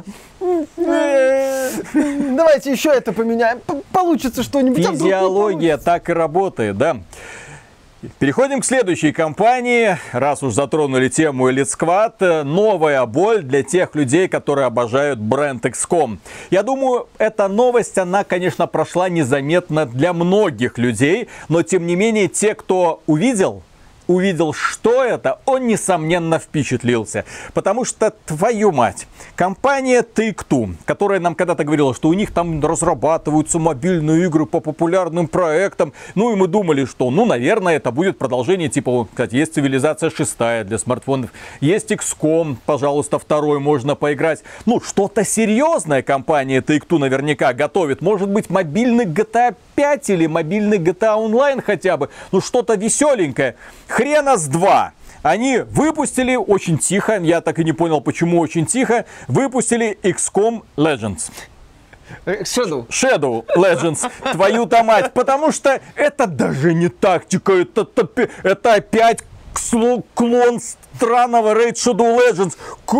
Давайте еще это поменяем. Получится что-нибудь. Физиология так и работает, да. Переходим к следующей компании. Раз уж затронули тему Elite Squad, новая боль для тех людей, которые обожают бренд XCOM. Я думаю, эта новость, она, конечно, прошла незаметно для многих людей, но, тем не менее, те, кто увидел, что это, он, несомненно, впечатлился. Потому что, твою мать, компания Take-Two, которая нам когда-то говорила, что у них там разрабатываются мобильные игры по популярным проектам. Ну, и мы думали, что, наверное, это будет продолжение, типа, кстати, есть Цивилизация 6 для смартфонов, есть XCOM, пожалуйста, 2 можно поиграть. Что-то серьезное компания Take-Two наверняка готовит. Может быть, мобильный GTA 5 или мобильный GTA Online хотя бы. Что-то веселенькое. Хрена с два. Они выпустили очень тихо, я так и не понял, почему очень тихо, выпустили XCOM Legends. Shadow Legends, твою-то мать, потому что это даже не тактика, это опять клон странного Raid Shadow Legends.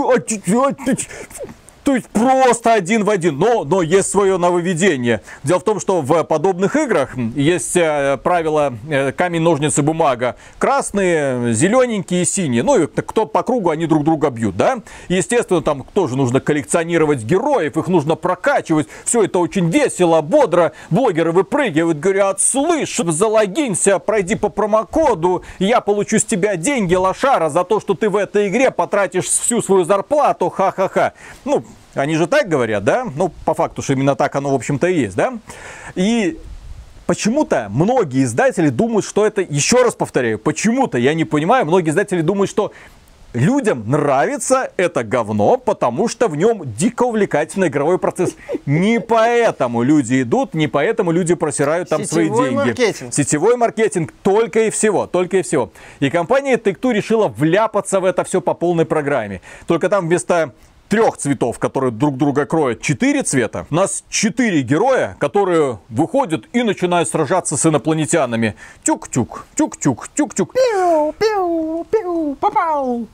То есть просто один в один, но есть свое нововведение. Дело в том, что в подобных играх есть правило камень, ножницы, бумага. Красные, зелененькие и синие. И кто по кругу, они друг друга бьют, да? Естественно, там тоже нужно коллекционировать героев, их нужно прокачивать. Все это очень весело, бодро. Блогеры выпрыгивают, говорят: слышь, залогинься, пройди по промокоду, я получу с тебя деньги, лошара, за то, что ты в этой игре потратишь всю свою зарплату, ха-ха-ха. Они же так говорят, да? По факту, что именно так оно, в общем-то, и есть, да? И почему-то многие издатели думают, что это, еще раз повторяю, почему-то, я не понимаю, многие издатели думают, что людям нравится это говно, потому что в нем дико увлекательный игровой процесс. Не поэтому люди идут, не поэтому люди просирают там свои деньги. Сетевой маркетинг только и всего. И компания Take-Two решила вляпаться в это все по полной программе. Только там вместо 3 цветов, которые друг друга кроют, 4 цвета. У нас 4 героя, которые выходят и начинают сражаться с инопланетянами. Тюк-тюк, тюк-тюк, тюк-тюк. Пиу, пиу, пиу, попал.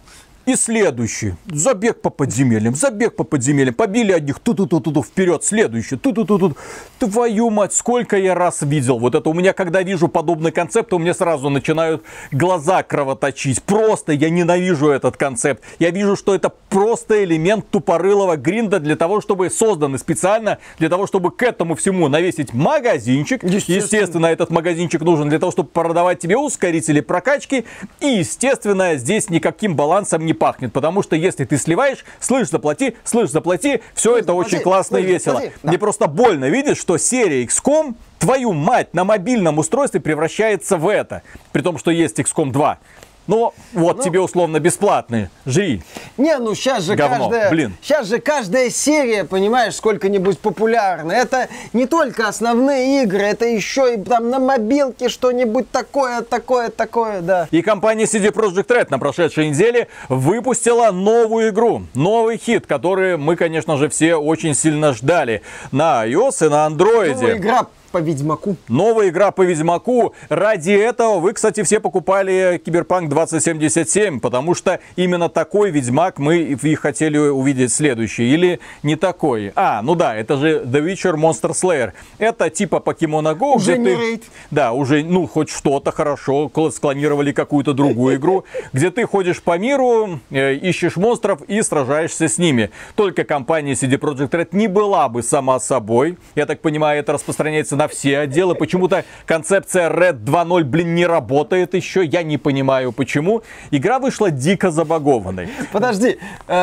И следующий. Забег по подземельям. Побили одних. Ту-ту-ту-ту-ту. Вперед. Следующий. Ту-ту-ту-ту. Твою мать, сколько я раз видел. Вот это у меня, когда вижу подобный концепт, у меня сразу начинают глаза кровоточить. Просто я ненавижу этот концепт. Я вижу, что это просто элемент тупорылого гринда для того, чтобы созданы специально, для того, чтобы к этому всему навесить магазинчик. Естественно, этот магазинчик нужен для того, чтобы продавать тебе ускорители прокачки. И, естественно, здесь никаким балансом не пахнет, потому что если ты сливаешь, слышь, заплати, все это очень классно и весело. Мне просто больно видеть, что серия XCOM, твою мать, на мобильном устройстве превращается в это. При том, что есть XCOM 2. Но вот тебе условно бесплатные. Жри. Не, ну сейчас же говно. Сейчас же каждая серия, понимаешь, сколько-нибудь популярна. Это не только основные игры, это еще и там на мобилке что-нибудь такое, да. И компания CD Projekt Red на прошедшей неделе выпустила новую игру, новый хит, который мы, конечно же, все очень сильно ждали на iOS и на Android. Новая игра по Ведьмаку. Новая игра по Ведьмаку. Ради этого вы, кстати, все покупали Cyberpunk 2077, потому что именно такой Ведьмак мы и хотели увидеть следующий. Или не такой. Ну да, это же The Witcher Monster Slayer. Это типа Pokemon Go. Уже не рейд. Да, уже, хоть что-то хорошо. Склонировали какую-то другую игру, где ты ходишь по миру, ищешь монстров и сражаешься с ними. Только компания CD Projekt Red не была бы сама собой. Я так понимаю, это распространяется на все отделы. Почему-то концепция Red 2.0, не работает еще. Я не понимаю, почему. Игра вышла дико забагованной. Подожди.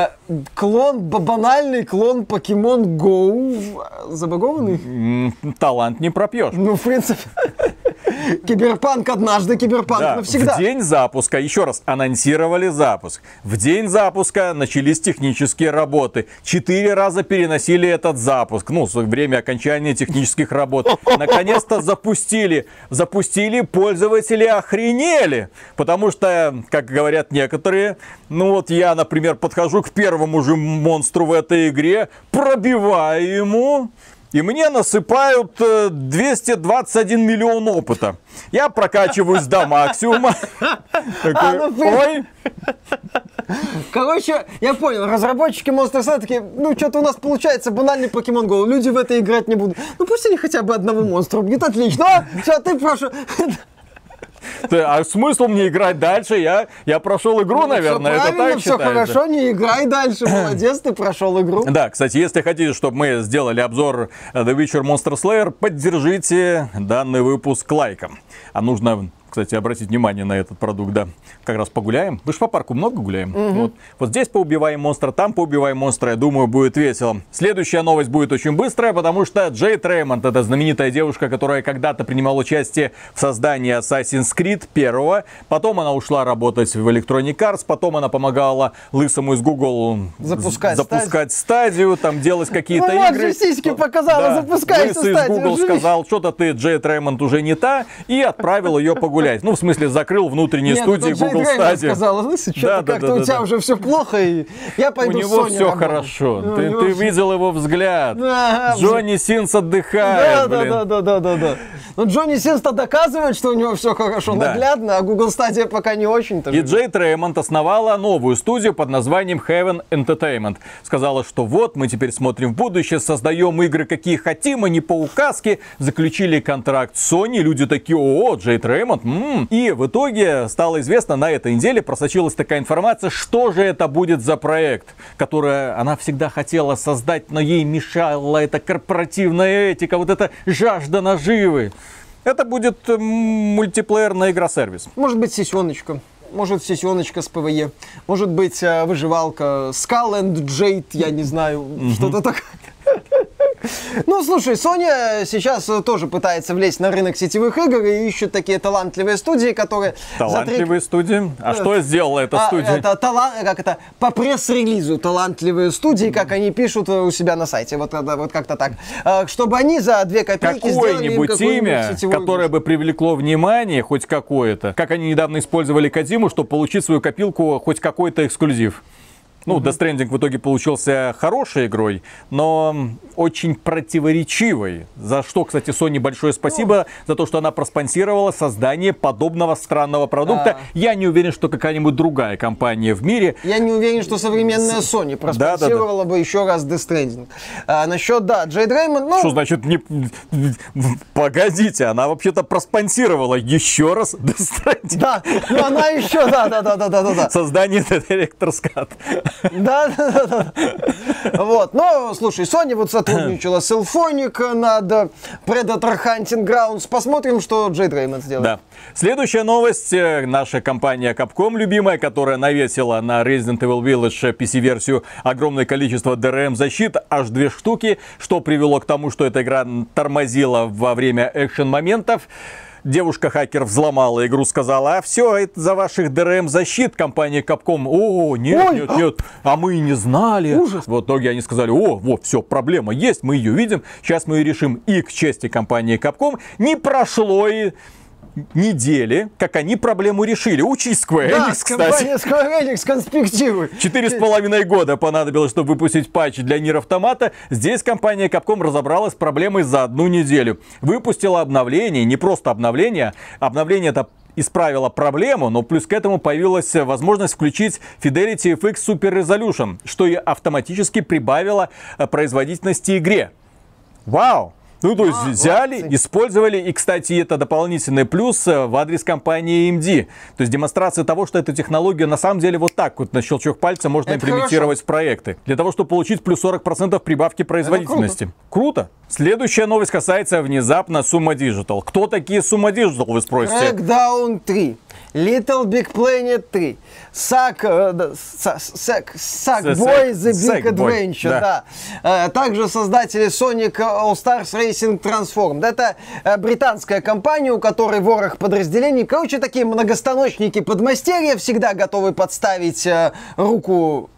Банальный клон Pokemon Go забагованный? Талант не пропьешь. В принципе... Киберпанк однажды, киберпанк навсегда. В день запуска, еще раз, анонсировали запуск. В день запуска начались технические работы. 4 раза переносили этот запуск. Время окончания технических работ. Наконец-то запустили. Пользователи охренели. Потому что, как говорят некоторые, я, например, подхожу к первому же монстру в этой игре, пробиваю ему... И мне насыпают 221 миллион опыта. Я прокачиваюсь до максимума. Ой. Короче, я понял, разработчики Monster Slayer такие, что-то у нас получается банальный Pokemon Go, люди в это играть не будут. Пусть они хотя бы одного монстра убьют, отлично. Все, ты прошу... А смысл мне играть дальше? Я прошел игру, наверное, это так все хорошо, не играй дальше, молодец, ты прошел игру. Да, кстати, если хотите, чтобы мы сделали обзор The Witcher Monster Slayer, поддержите данный выпуск лайком. А нужно, кстати, обратить внимание на этот продукт, да. Как раз погуляем. Мы же по парку много гуляем. Вот здесь поубиваем монстра, там поубиваем монстра. Я думаю, будет весело. Следующая новость будет очень быстрая, потому что Джейд Реймонд, это знаменитая девушка, которая когда-то принимала участие в создании Assassin's Creed 1. Потом она ушла работать в Electronic Arts. Потом она помогала лысому из Google запускать стадию, там делать какие-то игры. Вот же сиськи показала, запускай стадию. Лысый из Google сказал, что-то ты, Джейд Реймонд, уже не та, и отправил ее погулять. В смысле, закрыл внутренние студии Google Stadia. Сказала, лысый, что-то как-то у тебя уже все плохо, и я пойду у него все хорошо. Ты видел его взгляд. Джонни Синс отдыхает, Да. Но Джонни Синс-то доказывает, что у него все хорошо, наглядно, а Google Stadia пока не очень-то. И Джейд Реймонд основала новую студию под названием Heaven Entertainment. Сказала, что вот, мы теперь смотрим в будущее, создаем игры, какие хотим, а не по указке. Заключили контракт с Sony, люди такие, Джейд Реймонд. И в итоге стало известно, на этой неделе просочилась такая информация, что же это будет за проект, который она всегда хотела создать, но ей мешала эта корпоративная этика, вот эта жажда наживы. Это будет мультиплеерная игра-сервис. Может быть, сессионочка. Может, сессионочка с ПВЕ. Может быть, выживалка. Skull and Jade, я не знаю, что-то такое. Слушай, Sony сейчас тоже пытается влезть на рынок сетевых игр и ищет такие талантливые студии, которые... Талантливые студии? А что сделала эта студия? По пресс-релизу талантливые студии, как они пишут у себя на сайте, вот как-то так. Чтобы они за 2 копейки сделали им какое-нибудь имя, которое бы привлекло внимание, хоть какое-то. Как они недавно использовали Кодзиму, чтобы получить свою копилку, хоть какой-то эксклюзив. Ну, Death Stranding в итоге получился хорошей игрой, но очень противоречивой. За что, кстати, Sony большое спасибо, за то, что она проспонсировала создание подобного странного продукта. Я не уверен, что какая-нибудь другая компания в мире... Я не уверен, что современная Sony проспонсировала бы еще раз Death Stranding. Насчет, Джейд Реймонд, Что значит не... Погодите, она вообще-то проспонсировала еще раз Death Stranding. Да, но она еще, да. Создание Director's Cut. Да. Вот, но, слушай, Sony вот сотрудничала с Elphonic над Predator Hunting Grounds. Посмотрим, что Джейд Реймонд сделает. Да. Следующая новость. Наша компания Capcom, любимая, которая навесила на Resident Evil Village PC-версию огромное количество DRM-защит, аж 2 штуки, что привело к тому, что эта игра тормозила во время экшен-моментов. Девушка-хакер взломала игру, сказала: а все, это за ваших DRM-защит, компания Capcom. О, нет, а мы и не знали. Ужас. В итоге они сказали: вот, все, проблема есть, мы ее видим, сейчас мы ее решим. И к чести компании Capcom не прошло и недели, как они проблему решили. Учись, Square Enix, кстати. Компания Square Enix конспектирует. 4,5 года понадобилось, чтобы выпустить патч для Nier Automata. Здесь компания Capcom разобралась с проблемой за 1 неделю. Выпустила обновление, не просто обновление. Обновление это исправило проблему, но плюс к этому появилась возможность включить Fidelity FX Super Resolution, что и автоматически прибавило производительности игре. Вау! Ну, то есть взяли, использовали, и, кстати, это дополнительный плюс в адрес компании AMD. То есть демонстрация того, что эту технологию на самом деле вот так вот на щелчок пальца можно имплементировать в проекты. Для того, чтобы получить плюс 40% прибавки производительности. Круто. Следующая новость касается внезапно Summa Digital. Кто такие Summa Digital, вы спросите? Crackdown 3. Little Big Planet 3, Sackboy The Big Adventure, да. Также создатели Sonic All-Stars Racing Transformed. Это британская компания, у которой ворох подразделений. Короче, такие многостаночники подмастерья, всегда готовы подставить руку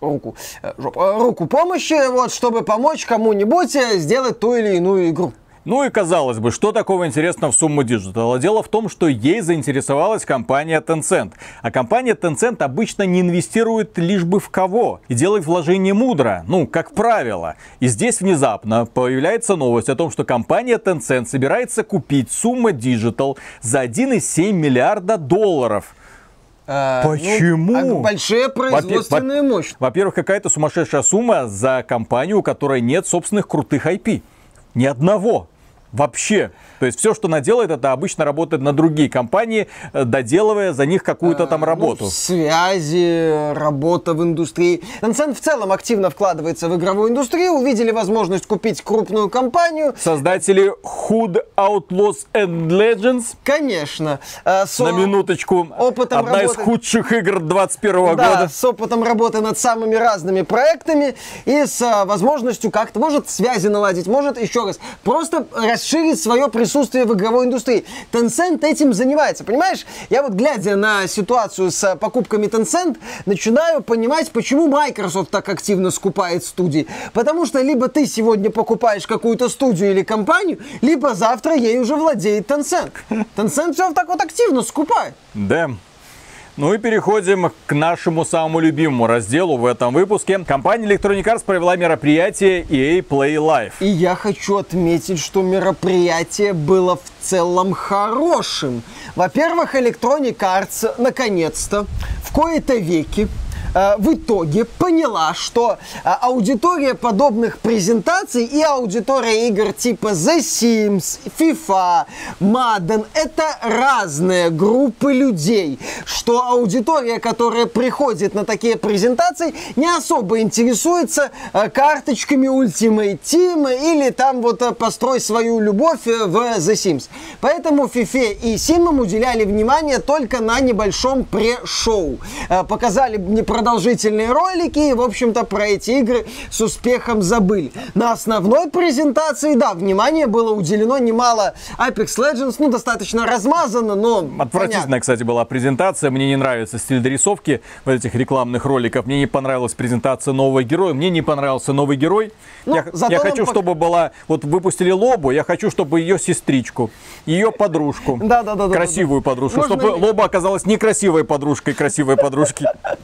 помощи, вот, чтобы помочь кому-нибудь сделать ту или иную игру. Ну и казалось бы, что такого интересного в Summa Digital? Дело в том, что ей заинтересовалась компания Tencent. А компания Tencent обычно не инвестирует лишь бы в кого. И делает вложения мудро, как правило. И здесь внезапно появляется новость о том, что компания Tencent собирается купить Summa Digital за 1,7 миллиарда долларов. Почему? Большие производственные мощности. Во-первых, какая-то сумасшедшая сумма за компанию, у которой нет собственных крутых IP. Ни одного. Вообще. То есть все, что она делает, это обычно работает на другие компании, доделывая за них какую-то там работу. Связи, работа в индустрии. Tencent в целом активно вкладывается в игровую индустрию. Увидели возможность купить крупную компанию. Создатели Hood Outlaws and Legends. Конечно. На минуточку. Одна из худших игр 21 года. С опытом работы над самыми разными проектами и с возможностью как-то, может, связи наладить, может, еще раз, просто расширить свое присутствие в игровой индустрии. Tencent этим занимается, понимаешь? Я вот, глядя на ситуацию с покупками Tencent, начинаю понимать, почему Microsoft так активно скупает студии. Потому что либо ты сегодня покупаешь какую-то студию или компанию, либо завтра ей уже владеет Tencent. Tencent все так вот активно скупает. Да. Ну и переходим к нашему самому любимому разделу в этом выпуске. Компания Electronic Arts провела мероприятие EA Play Live. И я хочу отметить, что мероприятие было в целом хорошим. Во-первых, Electronic Arts наконец-то в кои-то веки в итоге поняла, что аудитория подобных презентаций и аудитория игр типа The Sims, FIFA, Madden — это разные группы людей. Что аудитория, которая приходит на такие презентации, не особо интересуется карточками Ultimate Team или там вот построй свою любовь в The Sims. Поэтому FIFA и Sims уделяли внимание только на небольшом пре-шоу. Показали непродолжительные ролики и, в общем-то, про эти игры с успехом забыли. На основной презентации, да, внимание было уделено немало Apex Legends, достаточно размазано, но отвратительная, понятно. Кстати, была презентация. Мне не нравится стиль дорисовки в этих рекламных роликах. Мне не понравилась презентация нового героя. Мне не понравился новый герой. Я хочу, чтобы была... Вот выпустили Лобу, я хочу, чтобы ее сестричку, ее подружку, красивую подружку, чтобы Лоба оказалась некрасивой подружкой красивой подружки.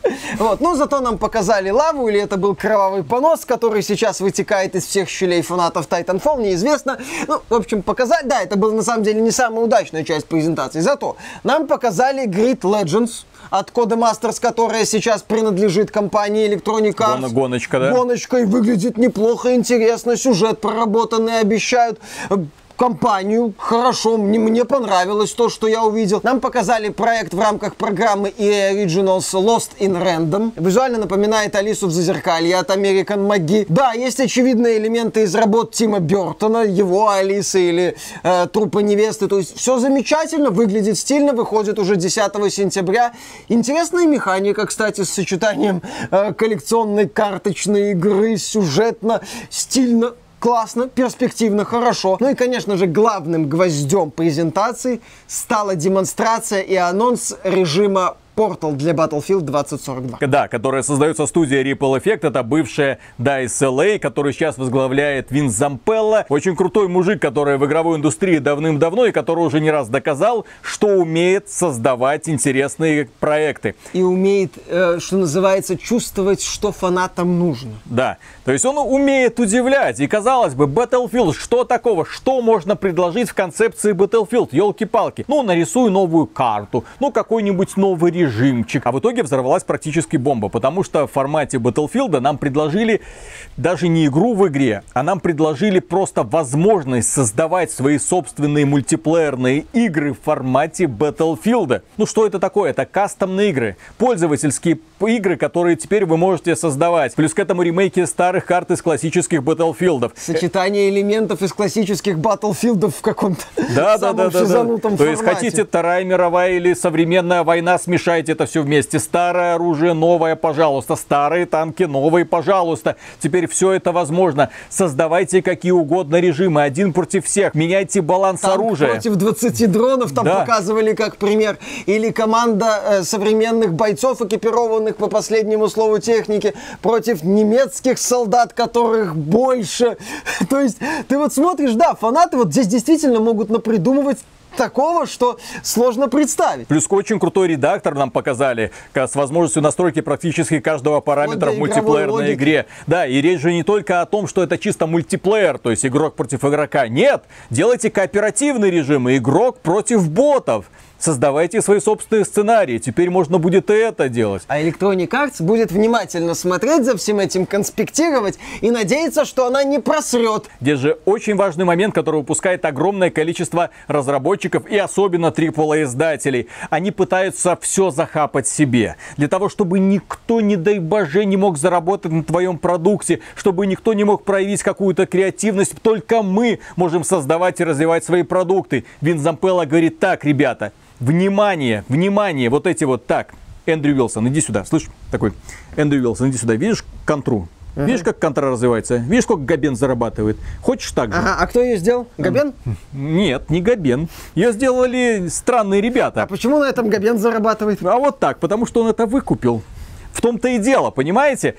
Вот. Но зато нам показали лаву, или это был кровавый понос, который сейчас вытекает из всех щелей фанатов Titanfall, неизвестно. Ну, в общем, показали. Да, это была на самом деле не самая удачная часть презентации. Зато нам показали Grid Legends от Codemasters, которая сейчас принадлежит компании Electronic Arts. Гоночка, да? Гоночка, и выглядит неплохо, интересно, сюжет проработанный, обещают компанию. Хорошо, мне понравилось то, что я увидел. Нам показали проект в рамках программы EA Originals Lost in Random. Визуально напоминает Алису в Зазеркалье от American McGee. Да, есть очевидные элементы из работ Тима Бёртона, его Алисы или Трупа невесты. То есть все замечательно, выглядит стильно, выходит уже 10 сентября. Интересная механика, кстати, с сочетанием коллекционной карточной игры, сюжетно, стильно. Классно, перспективно, хорошо. Ну и, конечно же, главным гвоздем презентации стала демонстрация и анонс режима Portal для Battlefield 2042. Да, которая создается студией Ripple Effect. Это бывшая DICE LA, который сейчас возглавляет Винс Зампелло. Очень крутой мужик, который в игровой индустрии давным-давно и который уже не раз доказал, что умеет создавать интересные проекты. И умеет, что называется, чувствовать, что фанатам нужно. Да, то есть он умеет удивлять. И казалось бы, Battlefield, что такого? Что можно предложить в концепции Battlefield? Ёлки-палки. Ну, нарисуй новую карту. Ну, какой-нибудь новый режимчик. А в итоге взорвалась практически бомба, потому что в формате Battlefield нам предложили даже не игру в игре, а нам предложили просто возможность создавать свои собственные мультиплеерные игры в формате Battlefield. Ну что это такое? Это кастомные игры, пользовательские игры, которые теперь вы можете создавать. Плюс к этому ремейки старых карт из классических Battlefield. Сочетание элементов из классических Battlefield в каком-то самом шизанутом формате. То есть хотите Вторая мировая или современная война, смешайте это все вместе. Старое оружие, новое, пожалуйста. Старые танки, новые, пожалуйста. Теперь все это возможно. Создавайте какие угодно режимы. Один против всех. Меняйте баланс оружия. Против 20 дронов там показывали как пример. Или команда современных бойцов, экипированных по последнему слову техники, против немецких солдат, которых больше. То есть ты вот смотришь, да, фанаты вот здесь действительно могут напридумывать такого, что сложно представить. Плюс очень крутой редактор нам показали, с возможностью настройки практически каждого параметра в мультиплеерной игре. Да, и речь же не только о том, что это чисто мультиплеер, то есть игрок против игрока. Нет, делайте кооперативный режим, игрок против ботов. Создавайте свои собственные сценарии. Теперь можно будет и это делать. А Electronic Arts будет внимательно смотреть за всем этим, конспектировать и надеяться, что она не просрет. Здесь же очень важный момент, который упускает огромное количество разработчиков и особенно AAA-издателей. Они пытаются все захапать себе. Для того, чтобы никто, не дай боже, не мог заработать на твоем продукте, чтобы никто не мог проявить какую-то креативность. Только мы можем создавать и развивать свои продукты. Винс Зампелло говорит: так, ребята, внимание, внимание, вот эти вот, так, Эндрю Уилсон, иди сюда, слышь, такой, Эндрю Уилсон, иди сюда, видишь контру? Видишь, как контра развивается? Видишь, сколько Габен зарабатывает? Хочешь так же? Ага, а кто ее сделал? Габен? Нет, не Габен. Ее сделали странные ребята. А почему на этом Габен зарабатывает? А вот так, потому что он это выкупил. В том-то и дело, понимаете?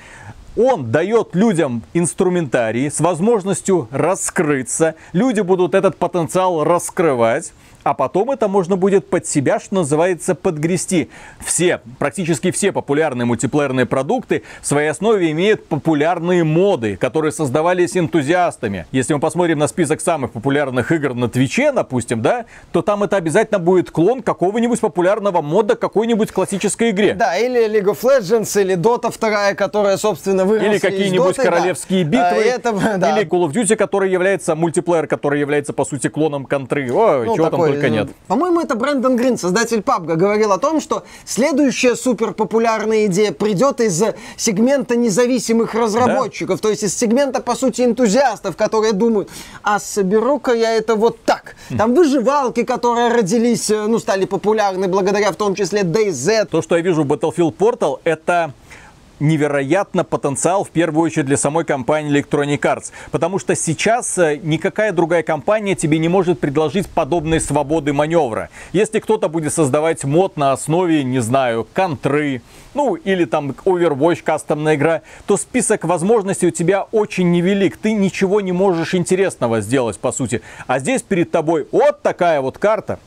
Он дает людям инструментарий с возможностью раскрыться. Люди будут этот потенциал раскрывать. А потом это можно будет под себя, что называется, подгрести. Практически все популярные мультиплеерные продукты в своей основе имеют популярные моды, которые создавались энтузиастами. Если мы посмотрим на список самых популярных игр на Твиче, допустим, да, то там это обязательно будет клон какого-нибудь популярного мода к какой-нибудь классической игре. Да, или League of Legends, или Dota 2, которая, собственно, выросла или какие-нибудь из Dota, королевские битвы, да. или Call of Duty, который является мультиплеер, который является, по сути, клоном контры. О, ну, чего там только нет. По-моему, это Брэндон Грин, создатель PUBG, говорил о том, что следующая суперпопулярная идея придет из сегмента независимых разработчиков, да? То есть из сегмента, по сути, энтузиастов, которые думают: а соберу-ка я это вот так. Там выживалки, которые родились, стали популярны благодаря в том числе DayZ. То, что я вижу в Battlefield Portal, это невероятно потенциал, в первую очередь, для самой компании Electronic Arts. Потому что сейчас никакая другая компания тебе не может предложить подобной свободы маневра. Если кто-то будет создавать мод на основе, не знаю, контры, или там Overwatch, кастомная игра, то список возможностей у тебя очень невелик. Ты ничего не можешь интересного сделать, по сути. А здесь перед тобой вот такая вот карта.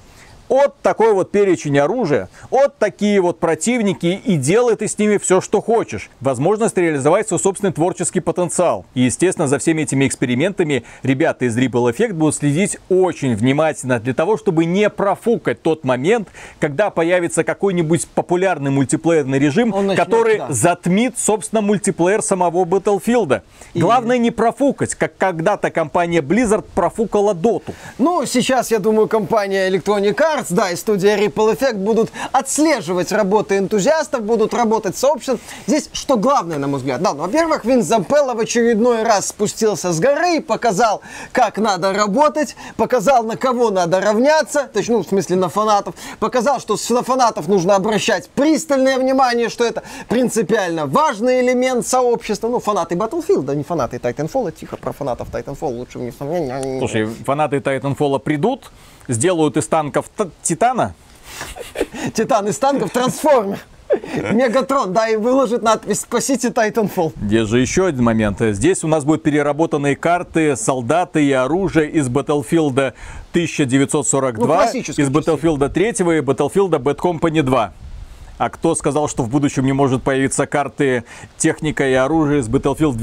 Вот такой вот перечень оружия, вот такие вот противники, и делай ты с ними все, что хочешь. Возможность реализовать свой собственный творческий потенциал. И, естественно, за всеми этими экспериментами ребята из Ripple Effect будут следить очень внимательно для того, чтобы не профукать тот момент, когда появится какой-нибудь популярный мультиплеерный режим, который затмит, собственно, мультиплеер самого Battlefield. Главное не профукать, как когда-то компания Blizzard профукала Доту. Ну, сейчас, я думаю, компания Electronic Arts, да, и студия Ripple Effect будут отслеживать работы энтузиастов, будут работать с сообществом. Здесь что главное, на мой взгляд? Да, ну, во-первых, Винс Зампелло в очередной раз спустился с горы и показал, как надо работать, показал, на кого надо равняться, то есть, ну, в смысле, на фанатов, показал, что на фанатов нужно обращать пристальное внимание, что это принципиально важный элемент сообщества. Ну, фанаты Battlefield, а не фанаты Titanfall. Тихо, про фанатов Titanfall лучше не... Слушай, фанаты Titanfall придут, сделают из танков Титана. Титан из танков трансформер. Мегатрон, да, и выложит надпись «Спасите Titanfall». Здесь же еще один момент. Здесь у нас будут переработанные карты, солдаты и оружие из Battlefield 1942, из Battlefield 3 и Battlefield Bad Company 2. А кто сказал, что в будущем не может появиться карты техника и оружие из Battlefield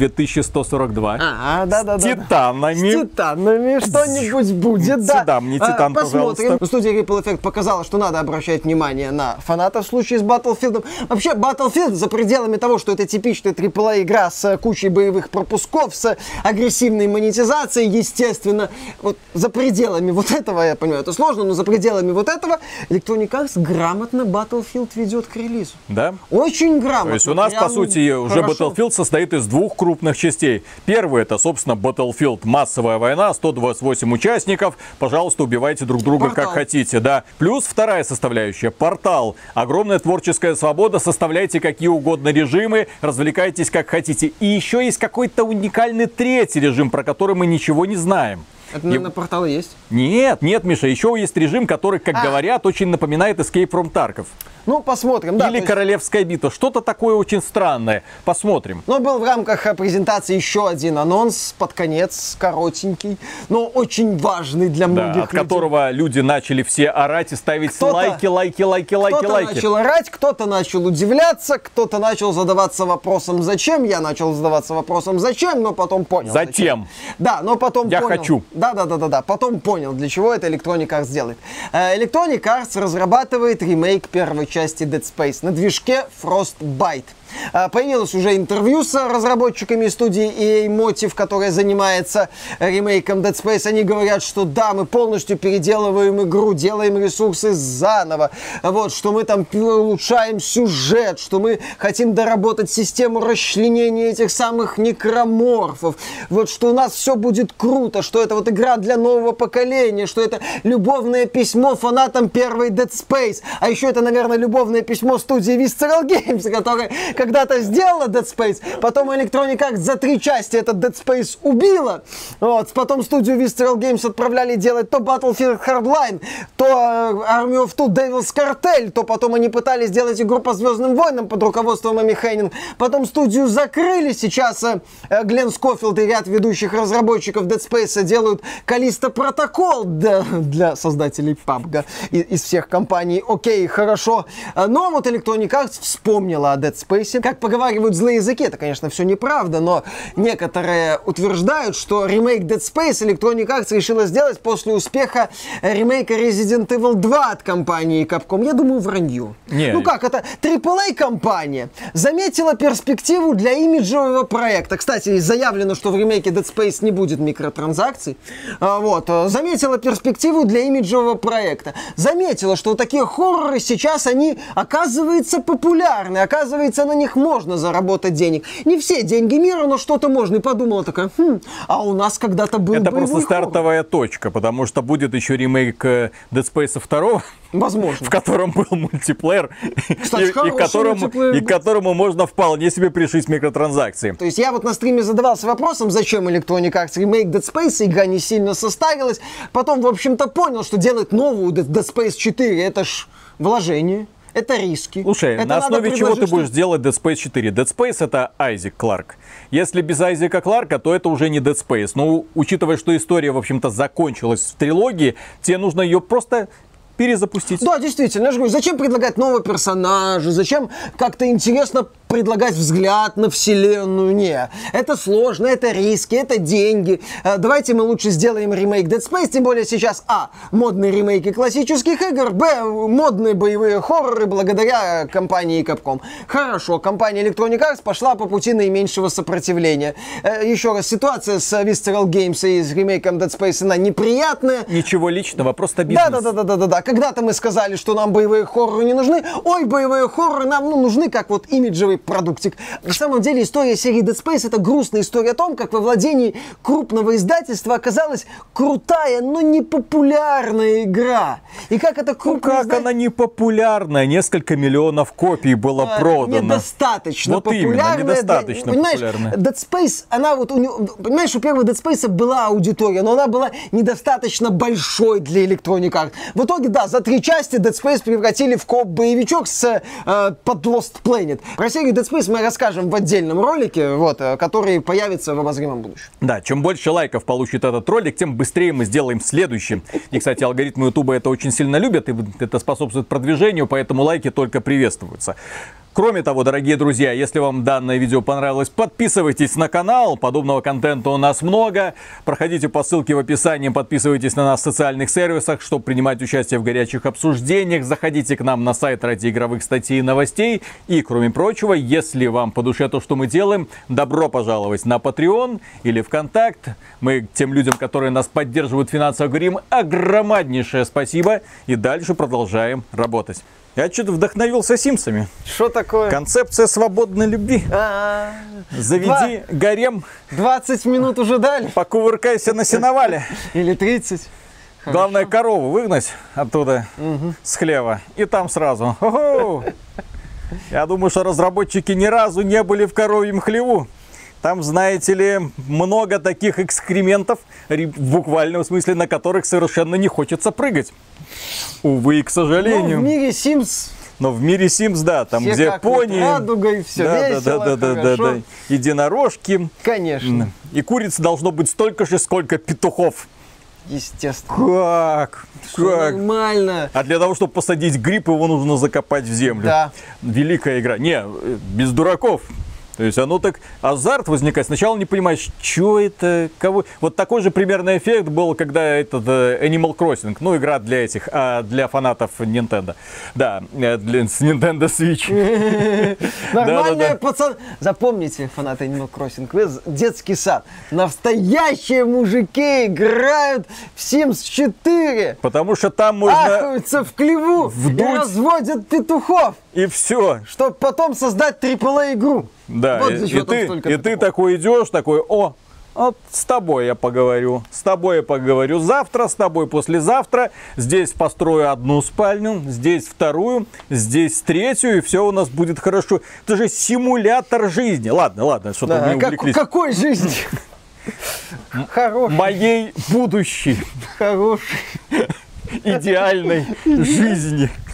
2142? Да. С титанами. С титанами что-нибудь будет, да. Сюда мне титан, посмотрим. пожалуйста. Студия Ripple Effect показала, что надо обращать внимание на фанатов в случае с Battlefield. Вообще, Battlefield за пределами того, что это типичная AAA-игра с кучей боевых пропусков, с агрессивной монетизацией, естественно, вот за пределами вот этого, я понимаю, это сложно, но за пределами вот этого Electronic Arts грамотно Battlefield ведет к релизу. Да? Очень грамотно. То есть у нас, по сути, уже Battlefield состоит из двух крупных частей. Первый — это, собственно, Battlefield массовая война, 128 участников. Пожалуйста, убивайте друг друга как хотите. Да. Плюс вторая составляющая — портал. Огромная творческая свобода, составляйте какие угодно режимы, развлекайтесь как хотите. И еще есть какой-то уникальный третий режим, про который мы ничего не знаем. Это, наверное, портал есть? Нет, Миша, еще есть режим, который, как говорят, очень напоминает Escape from Tarkov. Ну, посмотрим, да. Или Королевская битва. Что-то такое очень странное. Посмотрим. Но был в рамках презентации еще один анонс под конец, коротенький, но очень важный для многих от которого люди начали все орать и ставить лайки. Кто-то начал орать, кто-то начал удивляться, кто-то начал задаваться вопросом «Зачем?». Я начал задаваться вопросом «Зачем?», но потом понял. Зачем? Да, но потом Я понял. хочу. Да. Потом понял, для чего это Electronic Arts делает. Electronic Arts разрабатывает ремейк первой части Dead Space на движке Frostbite. Появилось уже интервью с разработчиками студии EA Motive, которая занимается ремейком Dead Space. Они говорят, что да, мы полностью переделываем игру, делаем ресурсы заново, вот, что мы там улучшаем сюжет, что мы хотим доработать систему расчленения этих самых некроморфов, вот, что у нас все будет круто, что это вот игра для нового поколения, что это любовное письмо фанатам первой Dead Space, а еще это, наверное, любовное письмо студии Visceral Games, которая когда-то сделала Dead Space, потом Electronic Arts за 3 части этот Dead Space убила, вот, потом студию Visceral Games отправляли делать то Battlefield Hardline, то Army of Two Devil's Cartel, то потом они пытались сделать игру по Звездным войнам под руководством Эми Хеннинг, потом студию закрыли, сейчас Глен Скофилд и ряд ведущих разработчиков Dead Space делают Callisto Protocol для создателей PUBG из всех компаний. Окей, хорошо, но вот Electronic Arts вспомнила о Dead Space. Как поговаривают злые языки, это, конечно, все неправда, но некоторые утверждают, что ремейк Dead Space Electronic Arts решила сделать после успеха ремейка Resident Evil 2 от компании Capcom. Я думаю, вранье. Ну как, это AAA-компания заметила перспективу для имиджевого проекта. Кстати, заявлено, что в ремейке Dead Space не будет микротранзакций. Вот. Заметила перспективу для имиджевого проекта. Заметила, что такие хорроры сейчас, они, оказывается, популярны. Оказывается, на них можно заработать денег. Не все деньги мира, но что-то можно. И подумала такая, а у нас когда-то был это просто стартовая точка, потому что будет еще ремейк Dead Space 2. Возможно. В котором был мультиплеер. Кстати, и которому можно вполне себе пришить микротранзакции. То есть я вот на стриме задавался вопросом, зачем Electronic Arts ремейк Dead Space, игра не сильно состарилась. Потом, в общем-то, понял, что делать новую Dead Space 4, это ж вложение. Это риски. Слушай, это на основе чего ты будешь делать Dead Space 4? Dead Space — это Айзек Кларк. Если без Айзека Кларка, то это уже не Dead Space. Но учитывая, что история, в общем-то, закончилась в трилогии, тебе нужно ее просто перезапустить. Да, действительно, я же говорю, зачем предлагать нового персонажа, зачем как-то интересно предлагать взгляд на вселенную? Не, это сложно, это риски, это деньги. Давайте мы лучше сделаем ремейк Dead Space, тем более сейчас, модные ремейки классических игр, модные боевые хорроры благодаря компании Capcom. Хорошо, компания Electronic Arts пошла по пути наименьшего сопротивления. Еще раз, ситуация с Visceral Games и с ремейком Dead Space, она неприятная. Ничего личного, просто бизнес. Да. Когда-то мы сказали, что нам боевые хорроры не нужны. Ой, боевые хорроры нам нужны, как вот имиджевый продуктик. На самом деле история серии Dead Space — это грустная история о том, как во владении крупного издательства оказалась крутая, но непопулярная игра. И как это крупное она непопулярная? Несколько миллионов копий было продано. Недостаточно вот популярная. Именно, недостаточно Понимаешь, популярная. Dead Space, она вот понимаешь, у первого Dead Space была аудитория, но она была недостаточно большой для Electronic Arts. В итоге, да, за 3 части Dead Space превратили в коп-боевичок под Lost Planet. Про серию Dead Space мы расскажем в отдельном ролике, который появится в обозримом будущем. Да, чем больше лайков получит этот ролик, тем быстрее мы сделаем следующий. И, кстати, алгоритмы Ютуба это очень сильно любят, и это способствует продвижению, поэтому лайки только приветствуются. Кроме того, дорогие друзья, если вам данное видео понравилось, подписывайтесь на канал. Подобного контента у нас много. Проходите по ссылке в описании, подписывайтесь на нас в социальных сервисах, чтобы принимать участие в горячих обсуждениях. Заходите к нам на сайт ради игровых статей и новостей. И, кроме прочего, если вам по душе то, что мы делаем, добро пожаловать на Patreon или ВКонтакт. Мы тем людям, которые нас поддерживают финансово, говорим огромнейшее спасибо. И дальше продолжаем работать. Я что-то вдохновился Симсами. Что такое? Концепция свободной любви. Заведи гарем. 20 минут уже дали. Покувыркайся на сеновале. Или 30. Главное, корову выгнать оттуда, с хлева. И там сразу. Хо-хо! Я думаю, что разработчики ни разу не были в коровьем хлеву. Там, знаете ли, много таких экскрементов, в буквальном смысле, на которых совершенно не хочется прыгать. Увы, к сожалению. Но в мире Sims... Но в мире Sims, да, там все где как пони, радугой, все весело, да, единорожки. Конечно. И куриц должно быть столько же, сколько петухов. Естественно. Как? Нормально. А для того, чтобы посадить гриб, его нужно закопать в землю. Да. Великая игра. Не, без дураков. То есть оно так, азарт возникает. Сначала не понимаешь, что это, кого. Вот такой же примерный эффект был, когда этот Animal Crossing, игра для этих, для фанатов Nintendo. Да, с Nintendo Switch. Нормальные пацаны. Запомните, фанаты Animal Crossing, вы детский сад. Настоящие мужики играют в Sims 4. Потому что там можно... Ахаются в хлеву и разводят петухов. И все. Чтобы потом создать AAA игру. Да, вот и ты такой идешь, такой, с тобой я поговорю, завтра, с тобой послезавтра, здесь построю одну спальню, здесь вторую, здесь третью, и все у нас будет хорошо. Это же симулятор жизни. Ладно, что-то мы увлеклись. Какой жизни? Хороший. Моей будущей. Хороший. Идеальной жизни.